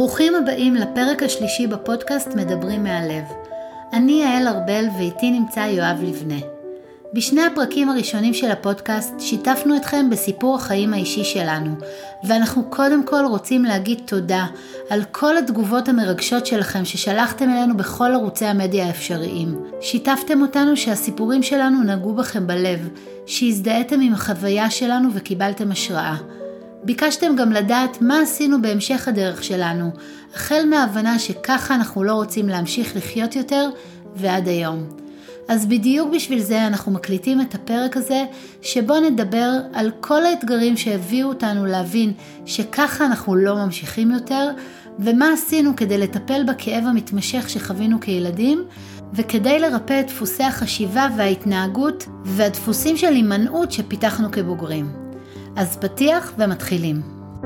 ברוכים הבאים לפרק השלישי בפודקאסט מדברים מהלב. אני יעל ארבל ואיתי נמצא יואב לבנה. בשני הפרקים הראשונים של הפודקאסט שיתפנו אתכם בסיפור החיים האישי שלנו, ואנחנו קודם כל רוצים להגיד תודה על כל התגובות המרגשות שלכם ששלחתם אלינו בכל ערוצי המדיה האפשריים. שיתפתם אותנו שהסיפורים שלנו נגעו בכם בלב, שהזדהיתם עם החוויה שלנו וקיבלתם השראה. ביקשתם גם לדעת מה עשינו בהמשך הדרך שלנו, החל מההבנה שככה אנחנו לא רוצים להמשיך לחיות יותר ועד היום. אז בדיוק בשביל זה אנחנו מקליטים את הפרק הזה, שבו נדבר על כל האתגרים שהביאו אותנו להבין שככה אנחנו לא ממשיכים יותר, ומה עשינו כדי לטפל בכאב המתמשך שחווינו כילדים, וכדי לרפא את דפוסי החשיבה וההתנהגות והדפוסים של הימנעות שפיתחנו כבוגרים. אז פתיח ומתחילים.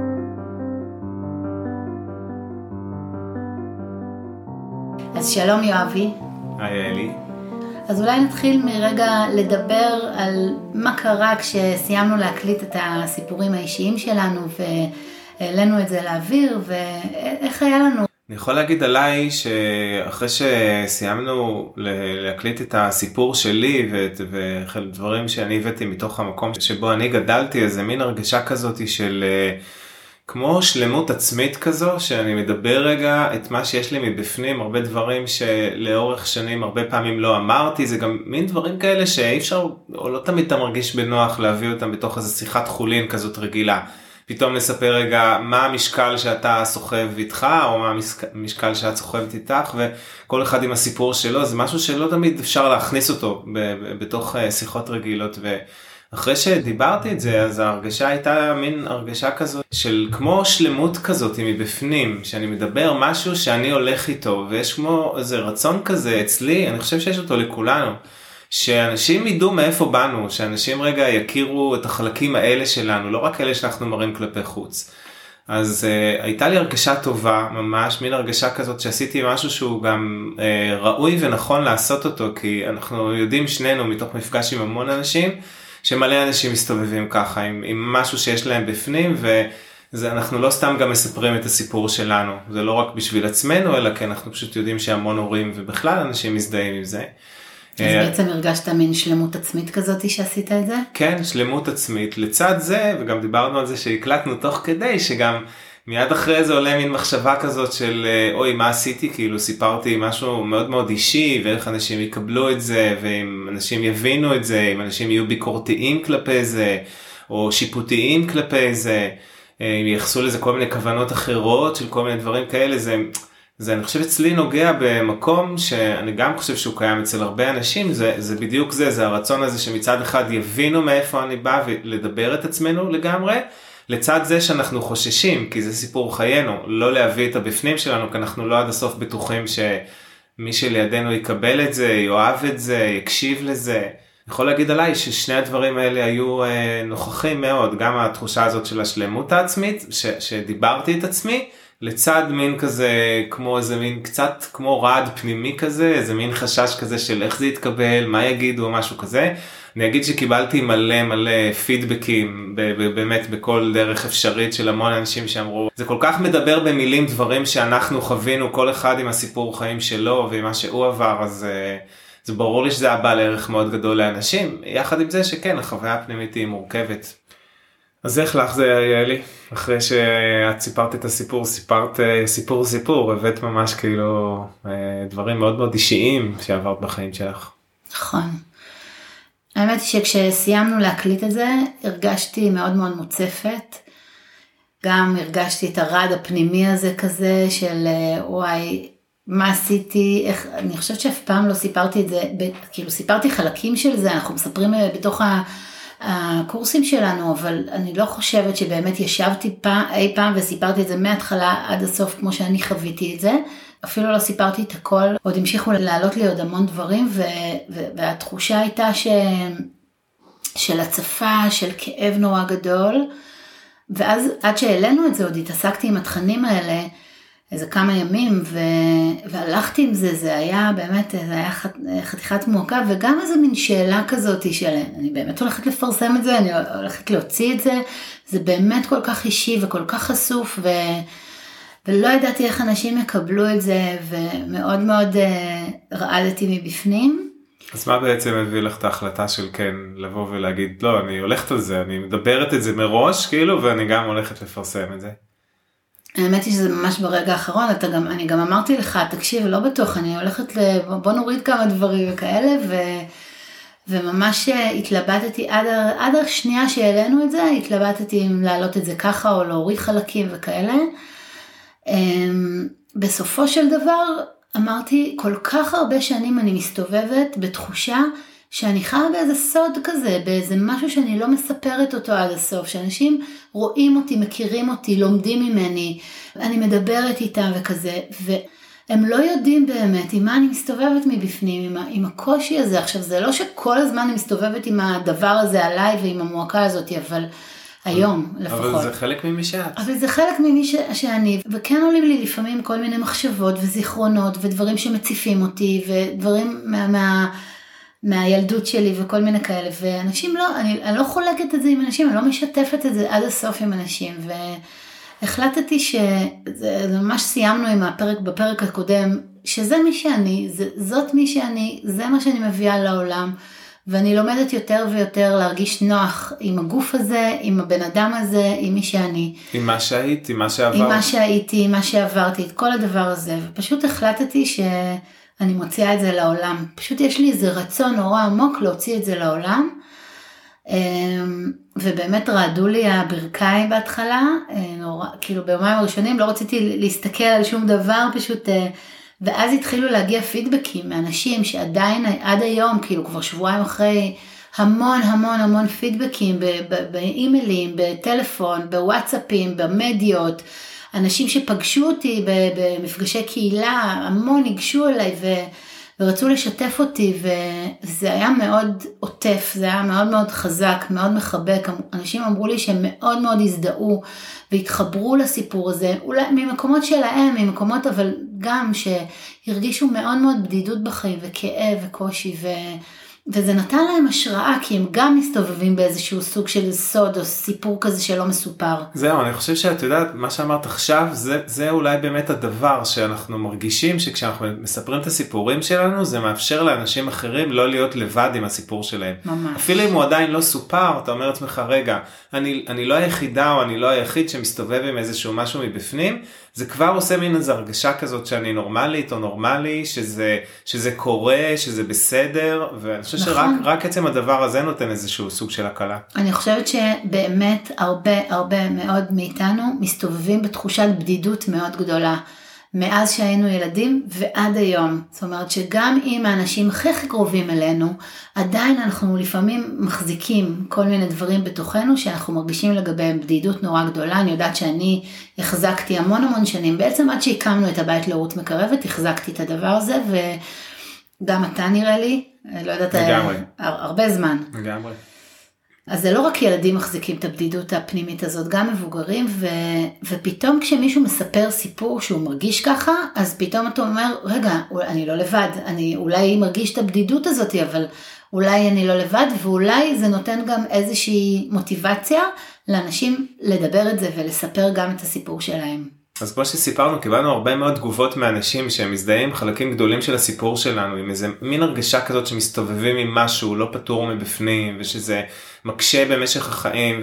אז שלום יואבי. היי אלי. אז אולי נתחיל מרגע לדבר על מה קרה כשסיימנו להקליט את הסיפורים האישיים שלנו והעלינו את זה לאוויר, ואיך היה לנו? אני יכול להגיד עליי שאחרי שסיימנו להקליט את הסיפור שלי ודברים שאני הבאתי מתוך המקום שבו אני גדלתי, איזה מין הרגשה כזאת של כמו שלמות עצמית כזו, שאני מדבר רגע את מה שיש לי מבפנים, הרבה דברים שלאורך שנים הרבה פעמים לא אמרתי, זה גם מין דברים כאלה שאי אפשר, או לא תמיד אתה מרגיש בנוח להביא אותם בתוך איזו שיחת חולין כזאת רגילה. פתאום נספר רגע מה המשקל שאתה סוחב איתך, או מה המשקל שאת סוחבת איתך, וכל אחד עם הסיפור שלו, זה משהו שלא תמיד אפשר להכניס אותו בתוך שיחות רגילות, ואחרי שדיברתי את זה, אז ההרגשה הייתה מין הרגשה כזאת, של כמו שלמות כזאת מבפנים, שאני מדבר משהו שאני הולך איתו, ויש כמו איזה רצון כזה אצלי, אני חושב שיש אותו לכולנו, שאנשים ידעו מאיפה באנו, שאנשים רגע יכירו את החלקים האלה שלנו, לא רק אלה שאנחנו מראים כלפי חוץ. אז הייתה לי הרגשה טובה, ממש מין הרגשה כזאת שעשיתי משהו שהוא גם ראוי ונכון לעשות אותו, כי אנחנו יודעים שנינו מתוך מפגש עם המון אנשים, שמלא אנשים מסתובבים ככה, עם משהו שיש להם בפנים, ואנחנו לא סתם גם מספרים את הסיפור שלנו, זה לא רק בשביל עצמנו, אלא כי אנחנו פשוט יודעים שהמון הורים ובכלל אנשים מזדהים עם זה. אז בעצם הרגשת מין שלמות עצמית כזאת שעשית את זה? כן, שלמות עצמית. לצד זה, וגם דיברנו על זה שהקלטנו תוך כדי, שגם מיד אחרי זה עולה מין מחשבה כזאת של, אוי, מה עשיתי? כאילו סיפרתי משהו מאוד מאוד אישי, ואיך אנשים יקבלו את זה, ואם אנשים יבינו את זה, אם אנשים יהיו ביקורתיים כלפי זה, או שיפוטיים כלפי זה, אם יחסו לזה כל מיני כוונות אחרות של כל מיני דברים כאלה, זה אני חושב אצלי נוגע במקום שאני גם חושב שהוא קיים אצל הרבה אנשים, זה בדיוק זה הרצון הזה שמצד אחד יבינו מאיפה אני בא ולדבר את עצמנו לגמרי, לצד זה שאנחנו חוששים, כי זה סיפור חיינו, לא להביא את הבפנים שלנו, כי אנחנו לא עד הסוף בטוחים שמי שלידינו יקבל את זה, יאהב את זה, יקשיב לזה. אני יכול להגיד עליי ששני הדברים האלה היו נוכחים מאוד, גם התחושה הזאת של השלמות העצמית, שדיברתי את עצמי, לצד מין כזה, כמו איזה מין קצת כמו רעד פנימי כזה, איזה מין חשש כזה של איך זה יתקבל, מה יגידו או משהו כזה. אני אגיד שקיבלתי מלא פידבקים, באמת בכל דרך אפשרית של המון אנשים שאמרו, זה כל כך מדבר במילים דברים שאנחנו חווינו, כל אחד עם הסיפור חיים שלו ועם מה שהוא עבר, אז זה ברור לי שזה היה בעל ערך מאוד גדול לאנשים, יחד עם זה שכן, החוויה הפנימית היא מורכבת. אז איך לך זה היה לי? אחרי שאת סיפרת את הסיפור, סיפרת סיפור, הבאת ממש כאילו דברים מאוד מאוד אישיים שעברת בחיים שלך. נכון. האמת היא שכשסיימנו להקליט את זה, הרגשתי מאוד מאוד מוצפת. גם הרגשתי את הרעד הפנימי הזה כזה של וואי, מה עשיתי, איך, אני חושבת שאף פעם לא סיפרתי את זה, כאילו סיפרתי חלקים של זה, אנחנו מספרים בתוך הקורסים שלנו, אבל אני לא חושבת שבאמת ישבתי אי פעם וסיפרתי את זה מההתחלה עד הסוף כמו שאני חוויתי את זה. אפילו לא סיפרתי את הכל, עוד המשיכו לעלות לי עוד המון דברים, והתחושה הייתה של הצפה, של כאב נורא גדול, ואז עד שהעלינו את זה עוד התעסקתי עם התכנים האלה, איזה כמה ימים, והלכתי עם זה, זה היה באמת, זה היה חתיכת מורכב, וגם איזה מין שאלה כזאת של, אני באמת הולכת לפרסם את זה, אני הולכת להוציא את זה, זה באמת כל כך אישי וכל כך חשוף, ולא ידעתי איך אנשים יקבלו את זה, ומאוד מאוד רעדתי מבפנים. אז מה בעצם הביא לך את ההחלטה של כן, לבוא ולהגיד, לא, אני הולכת על זה, אני מדברת את זה מראש, כאילו, ואני גם הולכת לפרסם את זה? האמת היא שזה ממש ברגע האחרון, אני גם אמרתי לך, תקשיב, לא בטוח, אני הולכת בוא נוריד כמה דברים וכאלה, וממש התלבטתי, עד השנייה שהעלינו את זה, התלבטתי אם להעלות את זה ככה, או להוריד חלקים וכאלה. בסופו של דבר, אמרתי, כל כך הרבה שנים אני מסתובבת בתחושה, שאני חיה באיזה סוד כזה, באיזה משהו שאני לא מספרת אותו עד הסוף, שאנשים רואים אותי, מכירים אותי, לומדים ממני, אני מדברת איתם וכזה, והם לא יודעים באמת עם מה אני מסתובבת מבפנים, עם הקושי הזה. עכשיו, זה לא שכל הזמן אני מסתובבת עם הדבר הזה עליי ועם המועקה הזאת, אבל היום לפחות. אבל זה חלק ממי שאת. אבל זה חלק ממי שאני, וכן עולים לי לפעמים כל מיני מחשבות וזיכרונות, ודברים שמציפים אותי, ודברים מהילדות שלי וכל מיני כאלה, ואנשים לא, אני לא חולקת את זה עם אנשים, אני לא משתפת את זה עד הסוף עם אנשים, והחלטתי שזה ממש סיימנו עם בפרק הקודם, שזה מי שאני, זאת מי שאני, זה מה שאני מביאה לעולם, ואני לומדת יותר ויותר להרגיש נוח עם הגוף הזה, עם הבן אדם הזה, עם מי שאני. עם מה שהיית, עם מה שעברת. עם מה שהייתי, עם מה שעברתי, את כל הדבר הזה, ופשוט החלטתי אני מוציאה את זה לעולם. פשוט יש לי איזה רצון נורא עמוק להוציא את זה לעולם. ובאמת רעדו לי הברכיים בהתחלה, נורא, כאילו ביומיים הראשונים לא רציתי להסתכל על שום דבר, פשוט, ואז התחילו להגיע פידבקים מאנשים שעדיין עד היום, כאילו כבר שבועיים אחרי, המון פידבקים באימיילים, בטלפון, בוואטסאפים, במדיות, אנשים שפגשו אותי במפגשי קהילה, המון ניגשו אליי ורצו לשתף אותי, וזה היה מאוד עוטף, זה היה מאוד מאוד חזק, מאוד מחבק. אנשים אמרו לי שהם מאוד מאוד הזדהו והתחברו לסיפור הזה, אולי ממקומות שלהם, ממקומות אבל גם שהרגישו מאוד מאוד בדידות בחיים וכאב וקושי, וזה נתן להם השראה, כי הם גם מסתובבים באיזשהו סוג של סוד או סיפור כזה שלא מסופר. זהו, אני חושב שאת יודעת, מה שאמרת עכשיו, זה אולי באמת הדבר שאנחנו מרגישים, שכשאנחנו מספרים את הסיפורים שלנו, זה מאפשר לאנשים אחרים לא להיות לבד עם הסיפור שלהם. ממש. אפילו אם הוא עדיין לא סופר, אתה אומר לעצמך, רגע, אני לא היחידה או אני לא היחיד שמסתובב עם איזשהו משהו מבפנים, זה כבר עושה מין איזו הרגשה כזאת שאני נורמלית או נורמלי, שזה קורה, שזה בסדר, ואני חושב שרק עצם הדבר הזה נותן איזשהו סוג של הקלה. אני חושבת שבאמת הרבה מאוד מאיתנו מסתובבים בתחושת בדידות מאוד גדולה, מאז שהיינו ילדים ועד היום. זאת אומרת שגם אם האנשים הכי קרובים אלינו, עדיין אנחנו לפעמים מחזיקים כל מיני דברים בתוכנו, שאנחנו מרגישים לגביהם בדידות נורא גדולה. אני יודעת שאני החזקתי המון שנים, בעצם עד שהקמנו את הבית להורות מקרבת, החזקתי את הדבר הזה, וגם אתה נראה לי, לא יודעת, הרבה זמן. לגמרי. אז זה לא רק ילדים מחזיקים את הבדידות הפנימית הזאת, גם מבוגרים, ופתאום כשמישהו מספר סיפור שהוא מרגיש ככה, אז פתאום אתה אומר, רגע, אני לא לבד, אני אולי מרגיש את הבדידות הזאת, אבל אולי אני לא לבד, ואולי זה נותן גם איזושהי מוטיבציה לאנשים לדבר את זה ולספר גם את הסיפור שלהם. אז כמו שסיפרנו, קיבלנו הרבה מאוד תגובות מאנשים שהם מזדהים חלקים גדולים של הסיפור שלנו, עם איזה מין הרגשה כזאת שמסתובבים עם משהו לא פתור מבפנים, ושזה מקשה במשך החיים,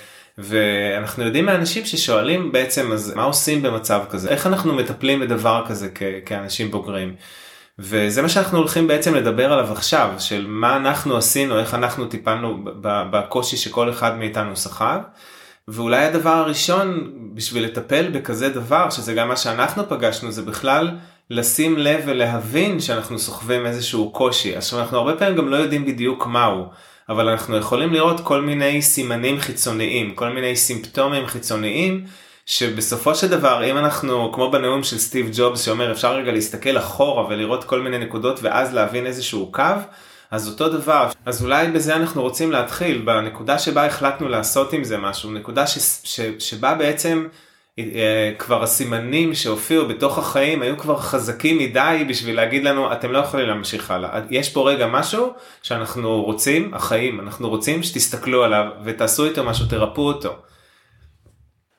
ואנחנו יודעים מאנשים ששואלים בעצם, אז מה עושים במצב כזה? איך אנחנו מטפלים בדבר כזה כאנשים בוגרים? וזה מה שאנחנו הולכים בעצם לדבר עליו עכשיו, של מה אנחנו עשינו, איך אנחנו טיפלנו בקושי שכל אחד מאיתנו סחב. ואולי הדבר הראשון בשביל לטפל בכזה דבר, שזה גם מה שאנחנו פגשנו, זה בכלל לשים לב ולהבין שאנחנו סוחבים איזשהו קושי. עכשיו אנחנו הרבה פעמים גם לא יודעים בדיוק מהו, אבל אנחנו יכולים לראות כל מיני סימנים חיצוניים, כל מיני סימפטומים חיצוניים, שבסופו של דבר, אם אנחנו, כמו בנאום של סטיב ג'ובס שאומר, אפשר רגע להסתכל אחורה ולראות כל מיני נקודות ואז להבין איזשהו קו, אז אותו דבר. אז אולי בזה אנחנו רוצים להתחיל, בנקודה שבה החלטנו לעשות עם זה משהו, נקודה שבה בעצם כבר הסימנים שהופיעו בתוך החיים היו כבר חזקים מדי בשביל להגיד לנו, אתם לא יכולים להמשיך הלאה. יש פה רגע משהו שאנחנו רוצים, החיים, אנחנו רוצים שתסתכלו עליו ותעשו איתו משהו, תרפו אותו.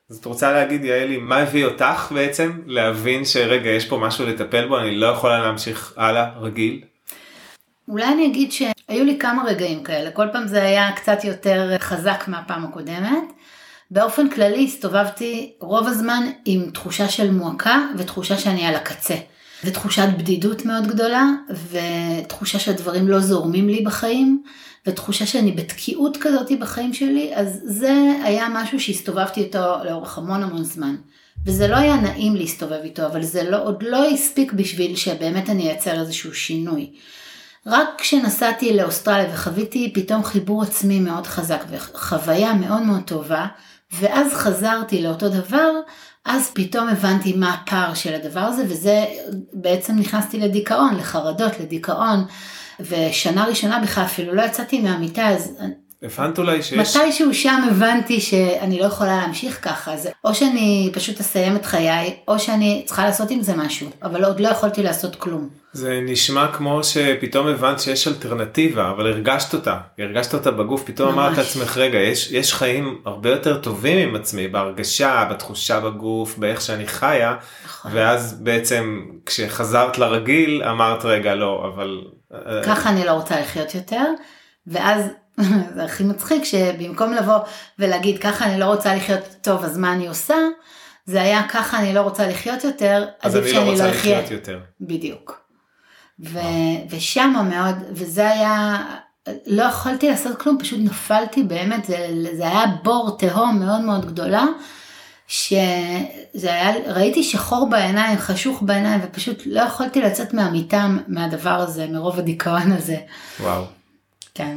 אז את רוצה להגיד, יעלי, מה הביא אותך בעצם להבין שרגע, יש פה משהו לטפל בו, אני לא יכולה להמשיך הלאה, רגיל? אולי אני אגיד שהיו לי כמה רגעים כאלה, כל פעם זה היה קצת יותר חזק מהפעם הקודמת. באופן כללי הסתובבתי רוב הזמן עם תחושה של מועקה ותחושה שאני על הקצה. ותחושת בדידות מאוד גדולה, ותחושה שהדברים לא זורמים לי בחיים, ותחושה שאני בתקיעות כזאת בחיים שלי, אז זה היה משהו שהסתובבתי איתו לאורך המון זמן. וזה לא היה נעים להסתובב איתו, אבל זה עוד לא הספיק בשביל שבאמת אני אייצר איזשהו שינוי. רק כשנסעתי לאוסטרליה וחוויתי פתאום חיבור עצמי מאוד חזק וחוויה מאוד טובה, ואז חזרתי לאותו דבר, אז פתאום הבנתי מה הפער של הדבר הזה, וזה בעצם נכנסתי לדיכאון, לחרדות, לדיכאון, ושנה ראשונה בכלל אפילו לא יצאתי מהמיטה, אז הבנת אולי שיש... מתישהו שם הבנתי שאני לא יכולה להמשיך ככה, אז או שאני פשוט אסיים את חיי, או שאני צריכה לעשות עם זה משהו, אבל עוד לא יכולתי לעשות כלום. זה נשמע כמו שפתאום הבנת שיש אלטרנטיבה, אבל הרגשת אותה בגוף, פתאום אמרת לעצמך, רגע, יש חיים הרבה יותר טובים עם עצמי, בהרגשה, בתחושה בגוף, באיך שאני חיה, ואז בעצם כשחזרת לרגיל, אמרת רגע, לא, אבל... ככה אני לא רוצה לחיות יותר, ואז זה הכי מצחיק שבמקום לבוא ולהגיד ככה אני לא רוצה לחיות טוב, אז מה אני עושה? זה היה ככה אני לא רוצה לחיות יותר, אז אני לא רוצה לחיות יותר. בדיוק. ושם מאוד, וזה היה, לא יכולתי לעשות כלום, פשוט נפלתי באמת, זה היה בור תהום מאוד גדולה, שזה היה, ראיתי שחור בעיניים, חשוך בעיניים, ופשוט לא יכולתי לצאת מהמיטה מהדבר הזה, מרוב הדיכאון הזה. וואו. כן.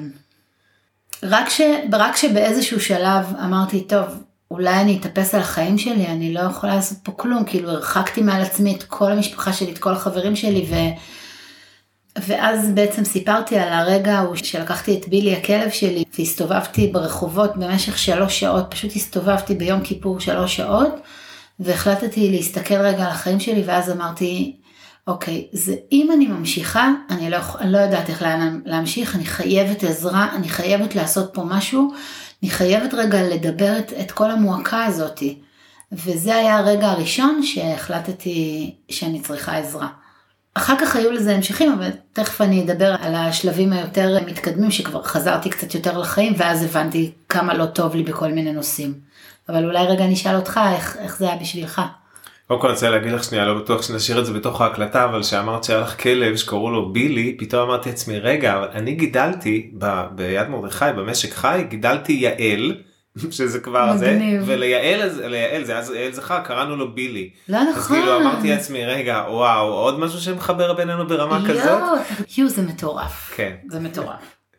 רק שבאיזשהו שלב אמרתי, טוב, אולי אני אתאפס על החיים שלי, אני לא יכולה לעשות פה כלום, כאילו הרחקתי מעל עצמי את כל המשפחה שלי, את כל החברים שלי, ואז בעצם סיפרתי על הרגע ההוא שלקחתי את בילי הכלב שלי, והסתובבתי ברחובות במשך 3 שעות, פשוט הסתובבתי ביום כיפור 3 שעות, והחלטתי להסתכל רגע על החיים שלי, ואז אמרתי, אוקיי, זה אם אני ממשיכה, אני לא יודעת איך להמשיך, אני חייבת עזרה, אני חייבת לעשות פה משהו, אני חייבת רגע לדבר את כל המועקה הזאת, וזה היה הרגע הראשון שהחלטתי שאני צריכה עזרה. אחר כך היו לזה המשכים, אבל תכף אני אדבר על השלבים היותר מתקדמים, שכבר חזרתי קצת יותר לחיים, ואז הבנתי כמה לא טוב לי בכל מיני נושאים. אבל אולי רגע נשאל אותך, איך זה היה בשבילך? קודם כל אני רוצה להגיד לך שנייה, לא בטוח שנשאיר את זה בתוך ההקלטה, אבל שאמרת שהיה לך כלב שקראו לו בילי, פתאום אמרתי לעצמי, רגע, אבל אני גידלתי ביד מרדכי, במשק חי, גידלתי יעל, שזה כבר זה, וליעל זה, אז יעל זכר, קראנו לו בילי. לא נכון. אז כאילו אמרתי לעצמי, רגע, וואו, עוד משהו שמחבר בינינו ברמה כזאת? זה מטורף. כן. זה מטורף.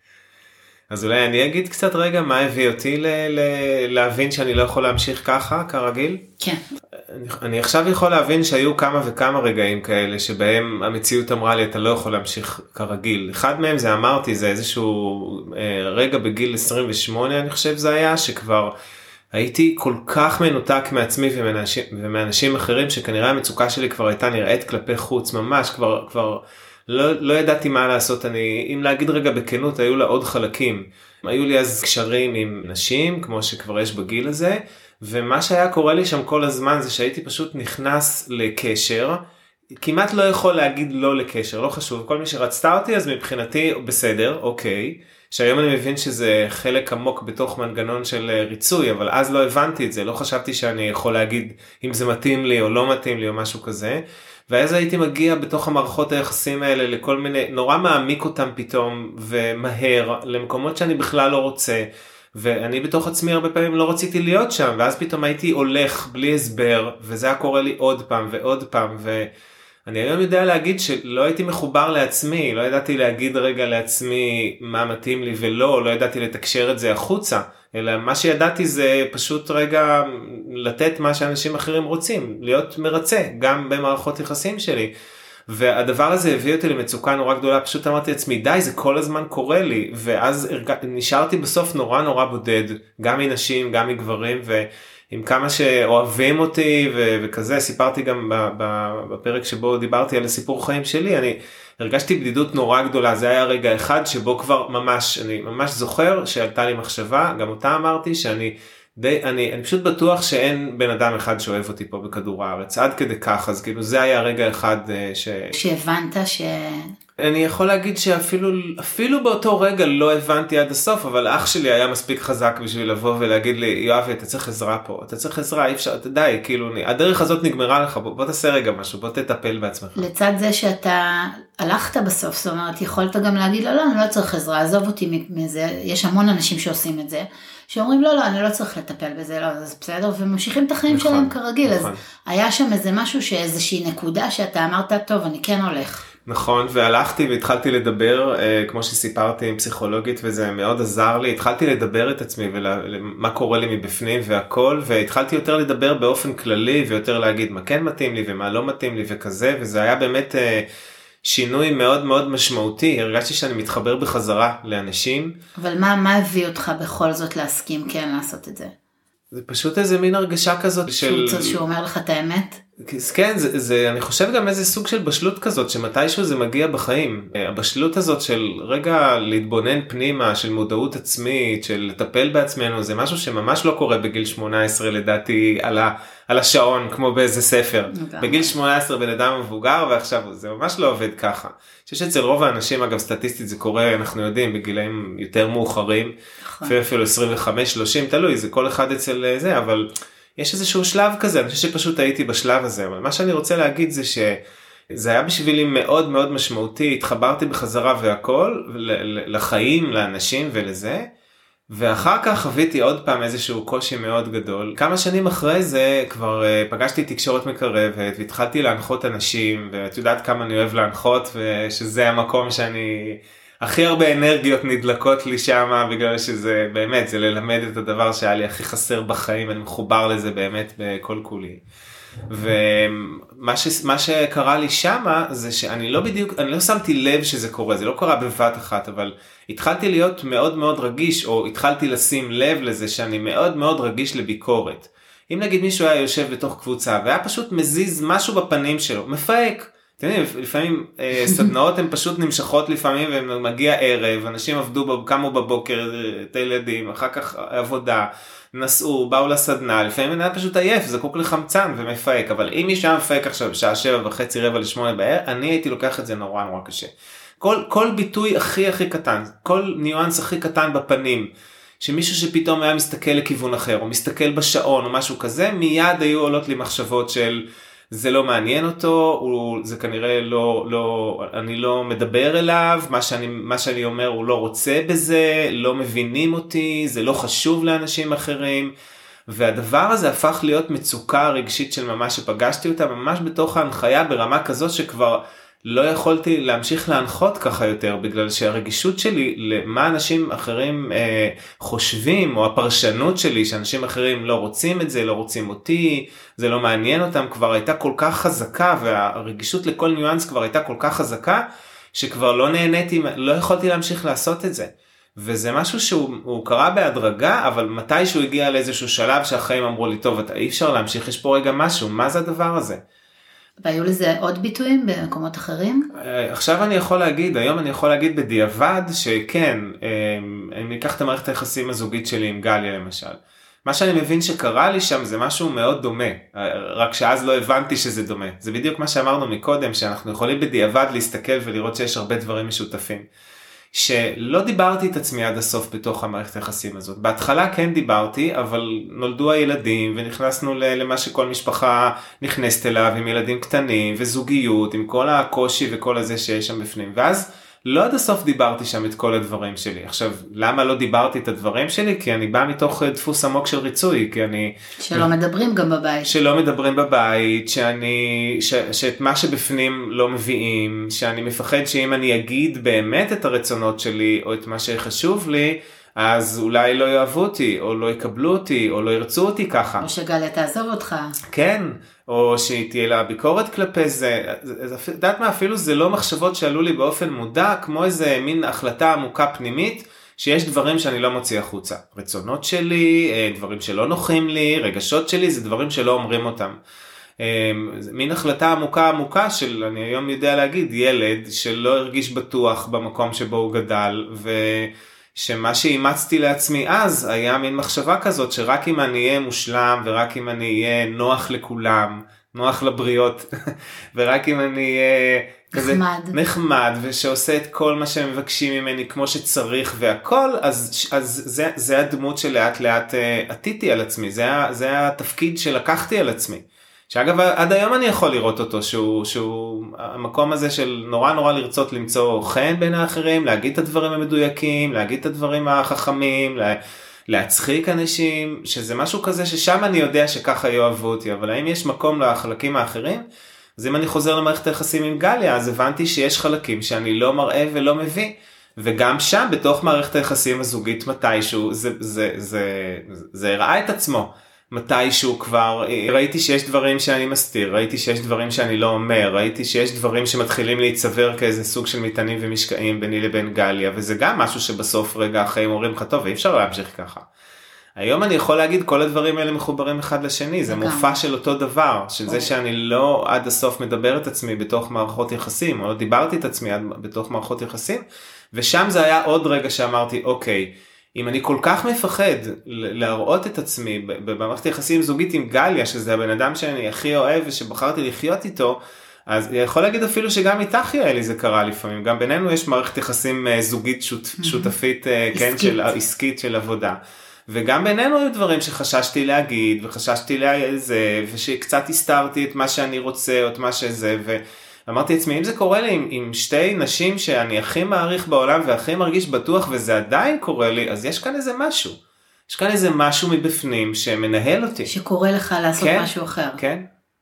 אז אולי אני אגיד קצת רגע מה הביא אותי להבין שאני לא יכול להמשיך ככה, כרגיל. כן. אני עכשיו יכול להבין שהיו כמה וכמה רגעים כאלה שבהם המציאות אמרה לי אתה לא יכול להמשיך כרגיל. אחד מהם זה אמרתי, זה איזשהו רגע בגיל 28 אני חושב זה היה, שכבר הייתי כל כך מנותק מעצמי ומאנשים אחרים שכנראה המצוקה שלי כבר הייתה נראית כלפי חוץ ממש, כבר לא ידעתי מה לעשות. אם להגיד רגע בכנות, היו לה עוד חלקים. היו לי אז קשרים עם נשים, כמו שכבר יש בגיל הזה, ומה שהיה קורה לי שם כל הזמן זה שהייתי פשוט נכנס לקשר, כמעט לא יכול להגיד לא לקשר, לא חשוב, כל מי שרצתה אותי אז מבחינתי בסדר, אוקיי, שהיום אני מבין שזה חלק עמוק בתוך מנגנון של ריצוי, אבל אז לא הבנתי את זה, לא חשבתי שאני יכול להגיד אם זה מתאים לי או לא מתאים לי או משהו כזה, ואז הייתי מגיע בתוך המערכות היחסים האלה לכל מיני, נורא מעמיק אותם פתאום ומהר, למקומות שאני בכלל לא רוצה, ואני בתוך עצמי הרבה פעמים לא רציתי להיות שם, ואז פתאום הייתי הולך בלי הסבר, וזה היה קורה לי עוד פעם ועוד פעם, ואני היום יודע להגיד שלא הייתי מחובר לעצמי, לא ידעתי להגיד רגע לעצמי מה מתאים לי ולא, לא ידעתי לתקשר את זה החוצה, אלא מה שידעתי זה פשוט רגע לתת מה שאנשים אחרים רוצים, להיות מרצה, גם במערכות יחסים שלי. והדבר הזה הביא אותי למצוקה נורא גדולה, פשוט אמרתי לעצמי, די, זה כל הזמן קורה לי, ואז נשארתי בסוף נורא בודד, גם מנשים, גם מגברים, ועם כמה שאוהבים אותי, וכזה, סיפרתי גם בפרק שבו דיברתי על הסיפור חיים שלי, אני הרגשתי בדידות נורא גדולה, זה היה רגע אחד שבו כבר ממש, אני ממש זוכר שעלתה לי מחשבה, גם אותה אמרתי, שאני אני פשוט בטוח שאין בן אדם אחד שאוהב אותי פה בכדור הארץ, עד כדי כך, אז כאילו זה היה רגע אחד שהבנת אני יכול להגיד שאפילו באותו רגע לא הבנתי עד הסוף, אבל אח שלי היה מספיק חזק בשביל לבוא ולהגיד לי, יואבי, אתה צריך עזרה פה, אתה צריך עזרה, אי אפשר, די, כאילו, הדרך הזאת נגמרה לך, בוא תעשה רגע משהו, בוא תטפל בעצמך. לצד זה שאתה הלכת בסוף, זאת אומרת, יכולת גם להגיד, לא, אני לא צריך עזרה, עזוב אותי מזה, יש המון אנשים שעושים את זה, שאומרים, לא, אני לא צריך לטפל בזה, לא, זה בסדר, וממשיכים את החיים שלהם כרגיל, אז היה שם איזה משהו, איזושהי נקודה שאתה אמרת, טוב, אני כן הולך. נכון, והלכתי והתחלתי לדבר, כמו שסיפרתי עם פסיכולוגית, וזה מאוד עזר לי, התחלתי לדבר את עצמי, ומה קורה לי מבפנים והכל, והתחלתי יותר לדבר באופן כללי, ויותר להגיד מה כן מתאים לי, ומה לא מתאים לי וכזה, וזה היה באמת שינוי מאוד מאוד משמעותי, הרגשתי שאני מתחבר בחזרה לאנשים. אבל מה הביא אותך בכל זאת להסכים כן לעשות את זה? זה פשוט איזה מין הרגשה כזאת שהוא אומר לך את האמת? כן, אני חושב גם איזה סוג של בשלות כזאת, שמתישהו זה מגיע בחיים. הבשלות הזאת של רגע להתבונן פנימה, של מודעות עצמית, של לטפל בעצמנו, זה משהו שממש לא קורה בגיל 18 לדעתי על השעון, כמו באיזה ספר. בגיל 18 בן אדם מבוגר, ועכשיו זה ממש לא עובד ככה. שיש אצל רוב האנשים, אגב סטטיסטית זה קורה, אנחנו יודעים, בגילאים יותר מאוחרים, אפילו 25-30, תלוי, זה כל אחד אצל זה, אבל יש איזשהו שלב כזה, אני חושב שפשוט הייתי בשלב הזה, אבל מה שאני רוצה להגיד זה שזה היה בשבילי מאוד מאוד משמעותי, התחברתי בחזרה והכל, לחיים, לאנשים ולזה, ואחר כך חוויתי עוד פעם איזשהו קושי מאוד גדול. כמה שנים אחרי זה כבר פגשתי תקשורת מקרבת, והתחלתי להנחות אנשים, ואת יודעת כמה אני אוהב להנחות, ושזה המקום שאני הכי הרבה אנרגיות נדלקות לי שם, בגלל שזה באמת, זה ללמד את הדבר שהיה לי הכי חסר בחיים, אני מחובר לזה באמת בכל כולי. ומה שקרה לי שמה, זה שאני לא שמתי לב שזה קורה, זה לא קרה בבת אחת, אבל התחלתי להיות מאוד מאוד רגיש, או התחלתי לשים לב לזה שאני מאוד מאוד רגיש לביקורת. אם נגיד מישהו היה יושב בתוך קבוצה, והיה פשוט מזיז משהו בפנים שלו, מפהק, אתם יודעים, לפעמים סדנאות הן פשוט נמשכות לפעמים, ומגיע ערב, אנשים עבדו, קמו בבוקר, את הילדים, אחר כך עבודה, נסעו, באו לסדנה, לפעמים אני פשוט עייף, זקוק לחמצן ומפהק, אבל אם מישהו היה מפהק עכשיו בשעה 7:30, 7:45 בערב, אני הייתי לוקח את זה נורא נורא קשה. כל ביטוי הכי קטן, כל ניואנס הכי קטן בפנים, שמישהו שפתאום היה מסתכל לכיוון אחר, או מסתכל בשעון או משהו כזה, מיד היו עולות לי מחשבות של זה לא מעניין אותו, זה כנראה אני לא מדבר אליו, מה שאני אומר הוא לא רוצה בזה, לא מבינים אותי, זה לא חשוב לאנשים אחרים, והדבר הזה הפך להיות מצוקה רגשית של ממש שפגשתי אותה, ממש בתוך ההנחיה ברמה כזאת שכבר לא יכולתי להמשיך להנחות ככה יותר, בגלל שהרגישות שלי למה אנשים אחרים חושבים, או הפרשנות שלי שאנשים אחרים לא רוצים את זה, לא רוצים אותי, זה לא מעניין אותם, כבר הייתה כל כך חזקה, והרגישות לכל ניואנס כבר הייתה כל כך חזקה, שכבר לא נהניתי, לא יכולתי להמשיך לעשות את זה. וזה משהו שהוא קרה בהדרגה, אבל מתי שהוא הגיע לאיזשהו שלב שהחיים אמרו לי, טוב, אי אפשר להמשיך, יש פה רגע משהו, מה זה הדבר הזה? והיו לזה עוד ביטויים במקומות אחרים? עכשיו היום אני יכול להגיד בדיעבד שכן, אני אקח את המערכת היחסים הזוגית שלי עם גליה למשל. מה שאני מבין שקרה לי שם זה משהו מאוד דומה, רק שאז לא הבנתי שזה דומה. זה בדיוק מה שאמרנו מקודם, שאנחנו יכולים בדיעבד להסתכל ולראות שיש הרבה דברים משותפים. שלא דיברתי את עצמי עד הסוף בתוך המערכת היחסים הזאת. בהתחלה כן דיברתי, אבל נולדו הילדים ונכנסנו למה שכל משפחה נכנסת אליו, עם ילדים קטנים וזוגיות, עם כל הקושי וכל הזה שיש שם בפנים. ואז לא עד הסוף דיברתי שם את כל הדברים שלי. עכשיו, למה לא דיברתי את הדברים שלי? כי אני בא מתוך דפוס עמוק של ריצוי, כי אני... שלא מדברים גם בבית. שלא מדברים בבית, שאת מה שבפנים לא מביאים, שאני מפחד שאם אני אגיד באמת את הרצונות שלי, או את מה שחשוב לי, אז אולי לא יאהבו אותי, או לא יקבלו אותי, או לא ירצו אותי ככה. או שגליה תעזוב אותך. כן, או שתהיה לה ביקורת כלפי זה. יודעת מה, אפילו זה לא מחשבות שעלו לי באופן מודע, כמו איזה מין החלטה עמוקה פנימית, שיש דברים שאני לא מוציא החוצה. רצונות שלי, דברים שלא נוחים לי, רגשות שלי, זה דברים שלא אומרים אותם. מין החלטה עמוקה של, אני היום יודע להגיד, ילד שלא הרגיש בטוח במקום שבו הוא גדל, שמה שאימצתי לעצמי אז היה מין מחשבה כזאת שרק אם אני אהיה מושלם ורק אם אני אהיה נוח לכולם, נוח לבריות, ורק אם אני אהיה כזה נחמד ושעושה את כל מה שהם מבקשים ממני כמו שצריך והכל, אז זה הדמות שלאט לאט עטיתי על עצמי, זה התפקיד שלקחתי על עצמי. שאגב עד היום אני יכול לראות אותו, שהוא המקום הזה של נורא לרצות למצוא חן בין האחרים, להגיד את הדברים המדויקים, להגיד את הדברים החכמים, להצחיק אנשים, שזה משהו כזה ששם אני יודע שככה יאהבו אותי, אבל האם יש מקום לחלקים האחרים? אז אם אני חוזר למערכת היחסים עם גליה, אז הבנתי שיש חלקים שאני לא מראה ולא מביא, וגם שם בתוך מערכת היחסים הזוגית מתישהו, זה הראה את עצמו. מתישהו כבר, ראיתי שיש דברים שאני מסתיר, ראיתי שיש דברים שאני לא אומר, ראיתי שיש דברים שמתחילים להיצבר כאיזה סוג של מטענים ומשקעים ביני לבין גליה, וזה גם משהו שבסוף רגע החיים אומרים לך, טוב, אי אפשר להמשיך ככה. היום אני יכול להגיד, כל הדברים האלה מחוברים אחד לשני, זה מופע של אותו דבר, של זה שאני לא עד הסוף מדבר את עצמי בתוך מערכות יחסים, או לא דיברתי את עצמי בתוך מערכות יחסים, ושם זה היה עוד רגע שאמרתי, אוקיי, אם אני כל כך מפחד להראות את עצמי במערכת יחסים זוגית עם גליה, שזה הבן אדם שאני הכי אוהב ושבחרתי לחיות איתו, אז יכול להגיד אפילו שגם איתך יעלי זה קרה לפעמים, גם בינינו יש מערכת יחסים זוגית שותפית, כן, של עסקית של עבודה. וגם בינינו היו דברים שחששתי להגיד, וחששתי לזה, ושקצת הסתרתי את מה שאני רוצה, או את מה שזה, ואמרתי לעצמי, אם זה קורה לי עם שתי נשים שאני הכי מעריך בעולם, והכי מרגיש בטוח, וזה עדיין קורה לי, אז יש כאן איזה משהו. יש כאן איזה משהו מבפנים שמנהל אותי. שקורה לך לעשות משהו אחר. כן.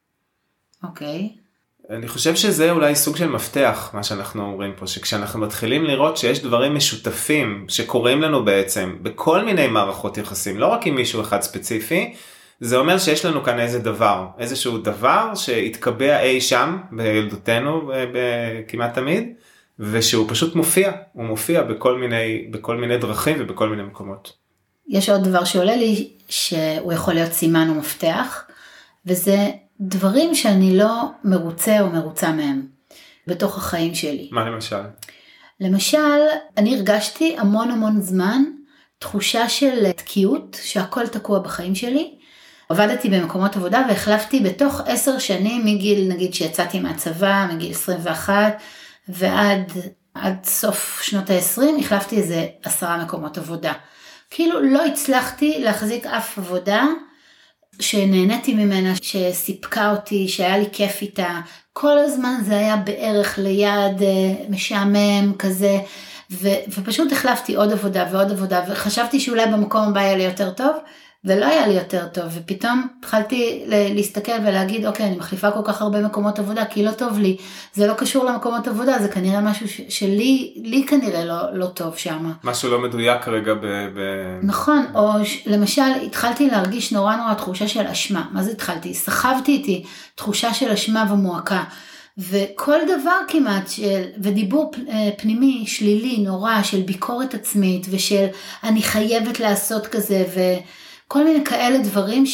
אוקיי. אני חושב שזה אולי סוג של מפתח, מה שאנחנו אומרים פה, שכשאנחנו מתחילים לראות שיש דברים משותפים שקורים לנו בעצם, בכל מיני מערכות יחסים, לא רק עם מישהו אחד ספציפי, זה אומר שיש לנו כאן איזה דבר, איזשהו דבר שהתקבע אי שם בילדותנו כמעט תמיד, ושהוא פשוט מופיע, הוא מופיע בכל מיני דרכים ובכל מיני מקומות. יש עוד דבר שעולה לי, שהוא יכול להיות סימן או מפתח, וזה דברים שאני לא מרוצה או מרוצה מהם, בתוך החיים שלי. מה למשל? למשל, אני הרגשתי המון זמן, תחושה של תקיעות, שהכל תקוע בחיים שלי. עבדתי במקומות עבודה והחלפתי בתוך 10 שנים, מגיל נגיד שיצאתי מהצבא, מגיל 21, ועד סוף שנות ה-20, החלפתי איזה 10 מקומות עבודה. כאילו לא הצלחתי להחזיק אף עבודה, שנהניתי ממנה, שסיפקה אותי, שהיה לי כיף איתה. כל הזמן זה היה בערך ליד משעמם כזה, ופשוט החלפתי עוד עבודה ועוד עבודה, וחשבתי שאולי במקום הבא היה לי יותר טוב, ולא היה לי יותר טוב, ופתאום התחלתי להסתכל ולהגיד, אוקיי, אני מחליפה כל כך הרבה מקומות עבודה, כי לא טוב לי, זה לא קשור למקומות עבודה, זה כנראה משהו לי כנראה לא טוב שם. משהו לא מדויק כרגע נכון, או למשל, התחלתי להרגיש נורא תחושה של אשמה. מה זה התחלתי? סחבתי איתי תחושה של אשמה ומועקה, וכל דבר כמעט ודיבור פנימי שלילי נורא של ביקורת עצמית, ושל אני חייבת לעשות כזה, כל מיני כאלה דברים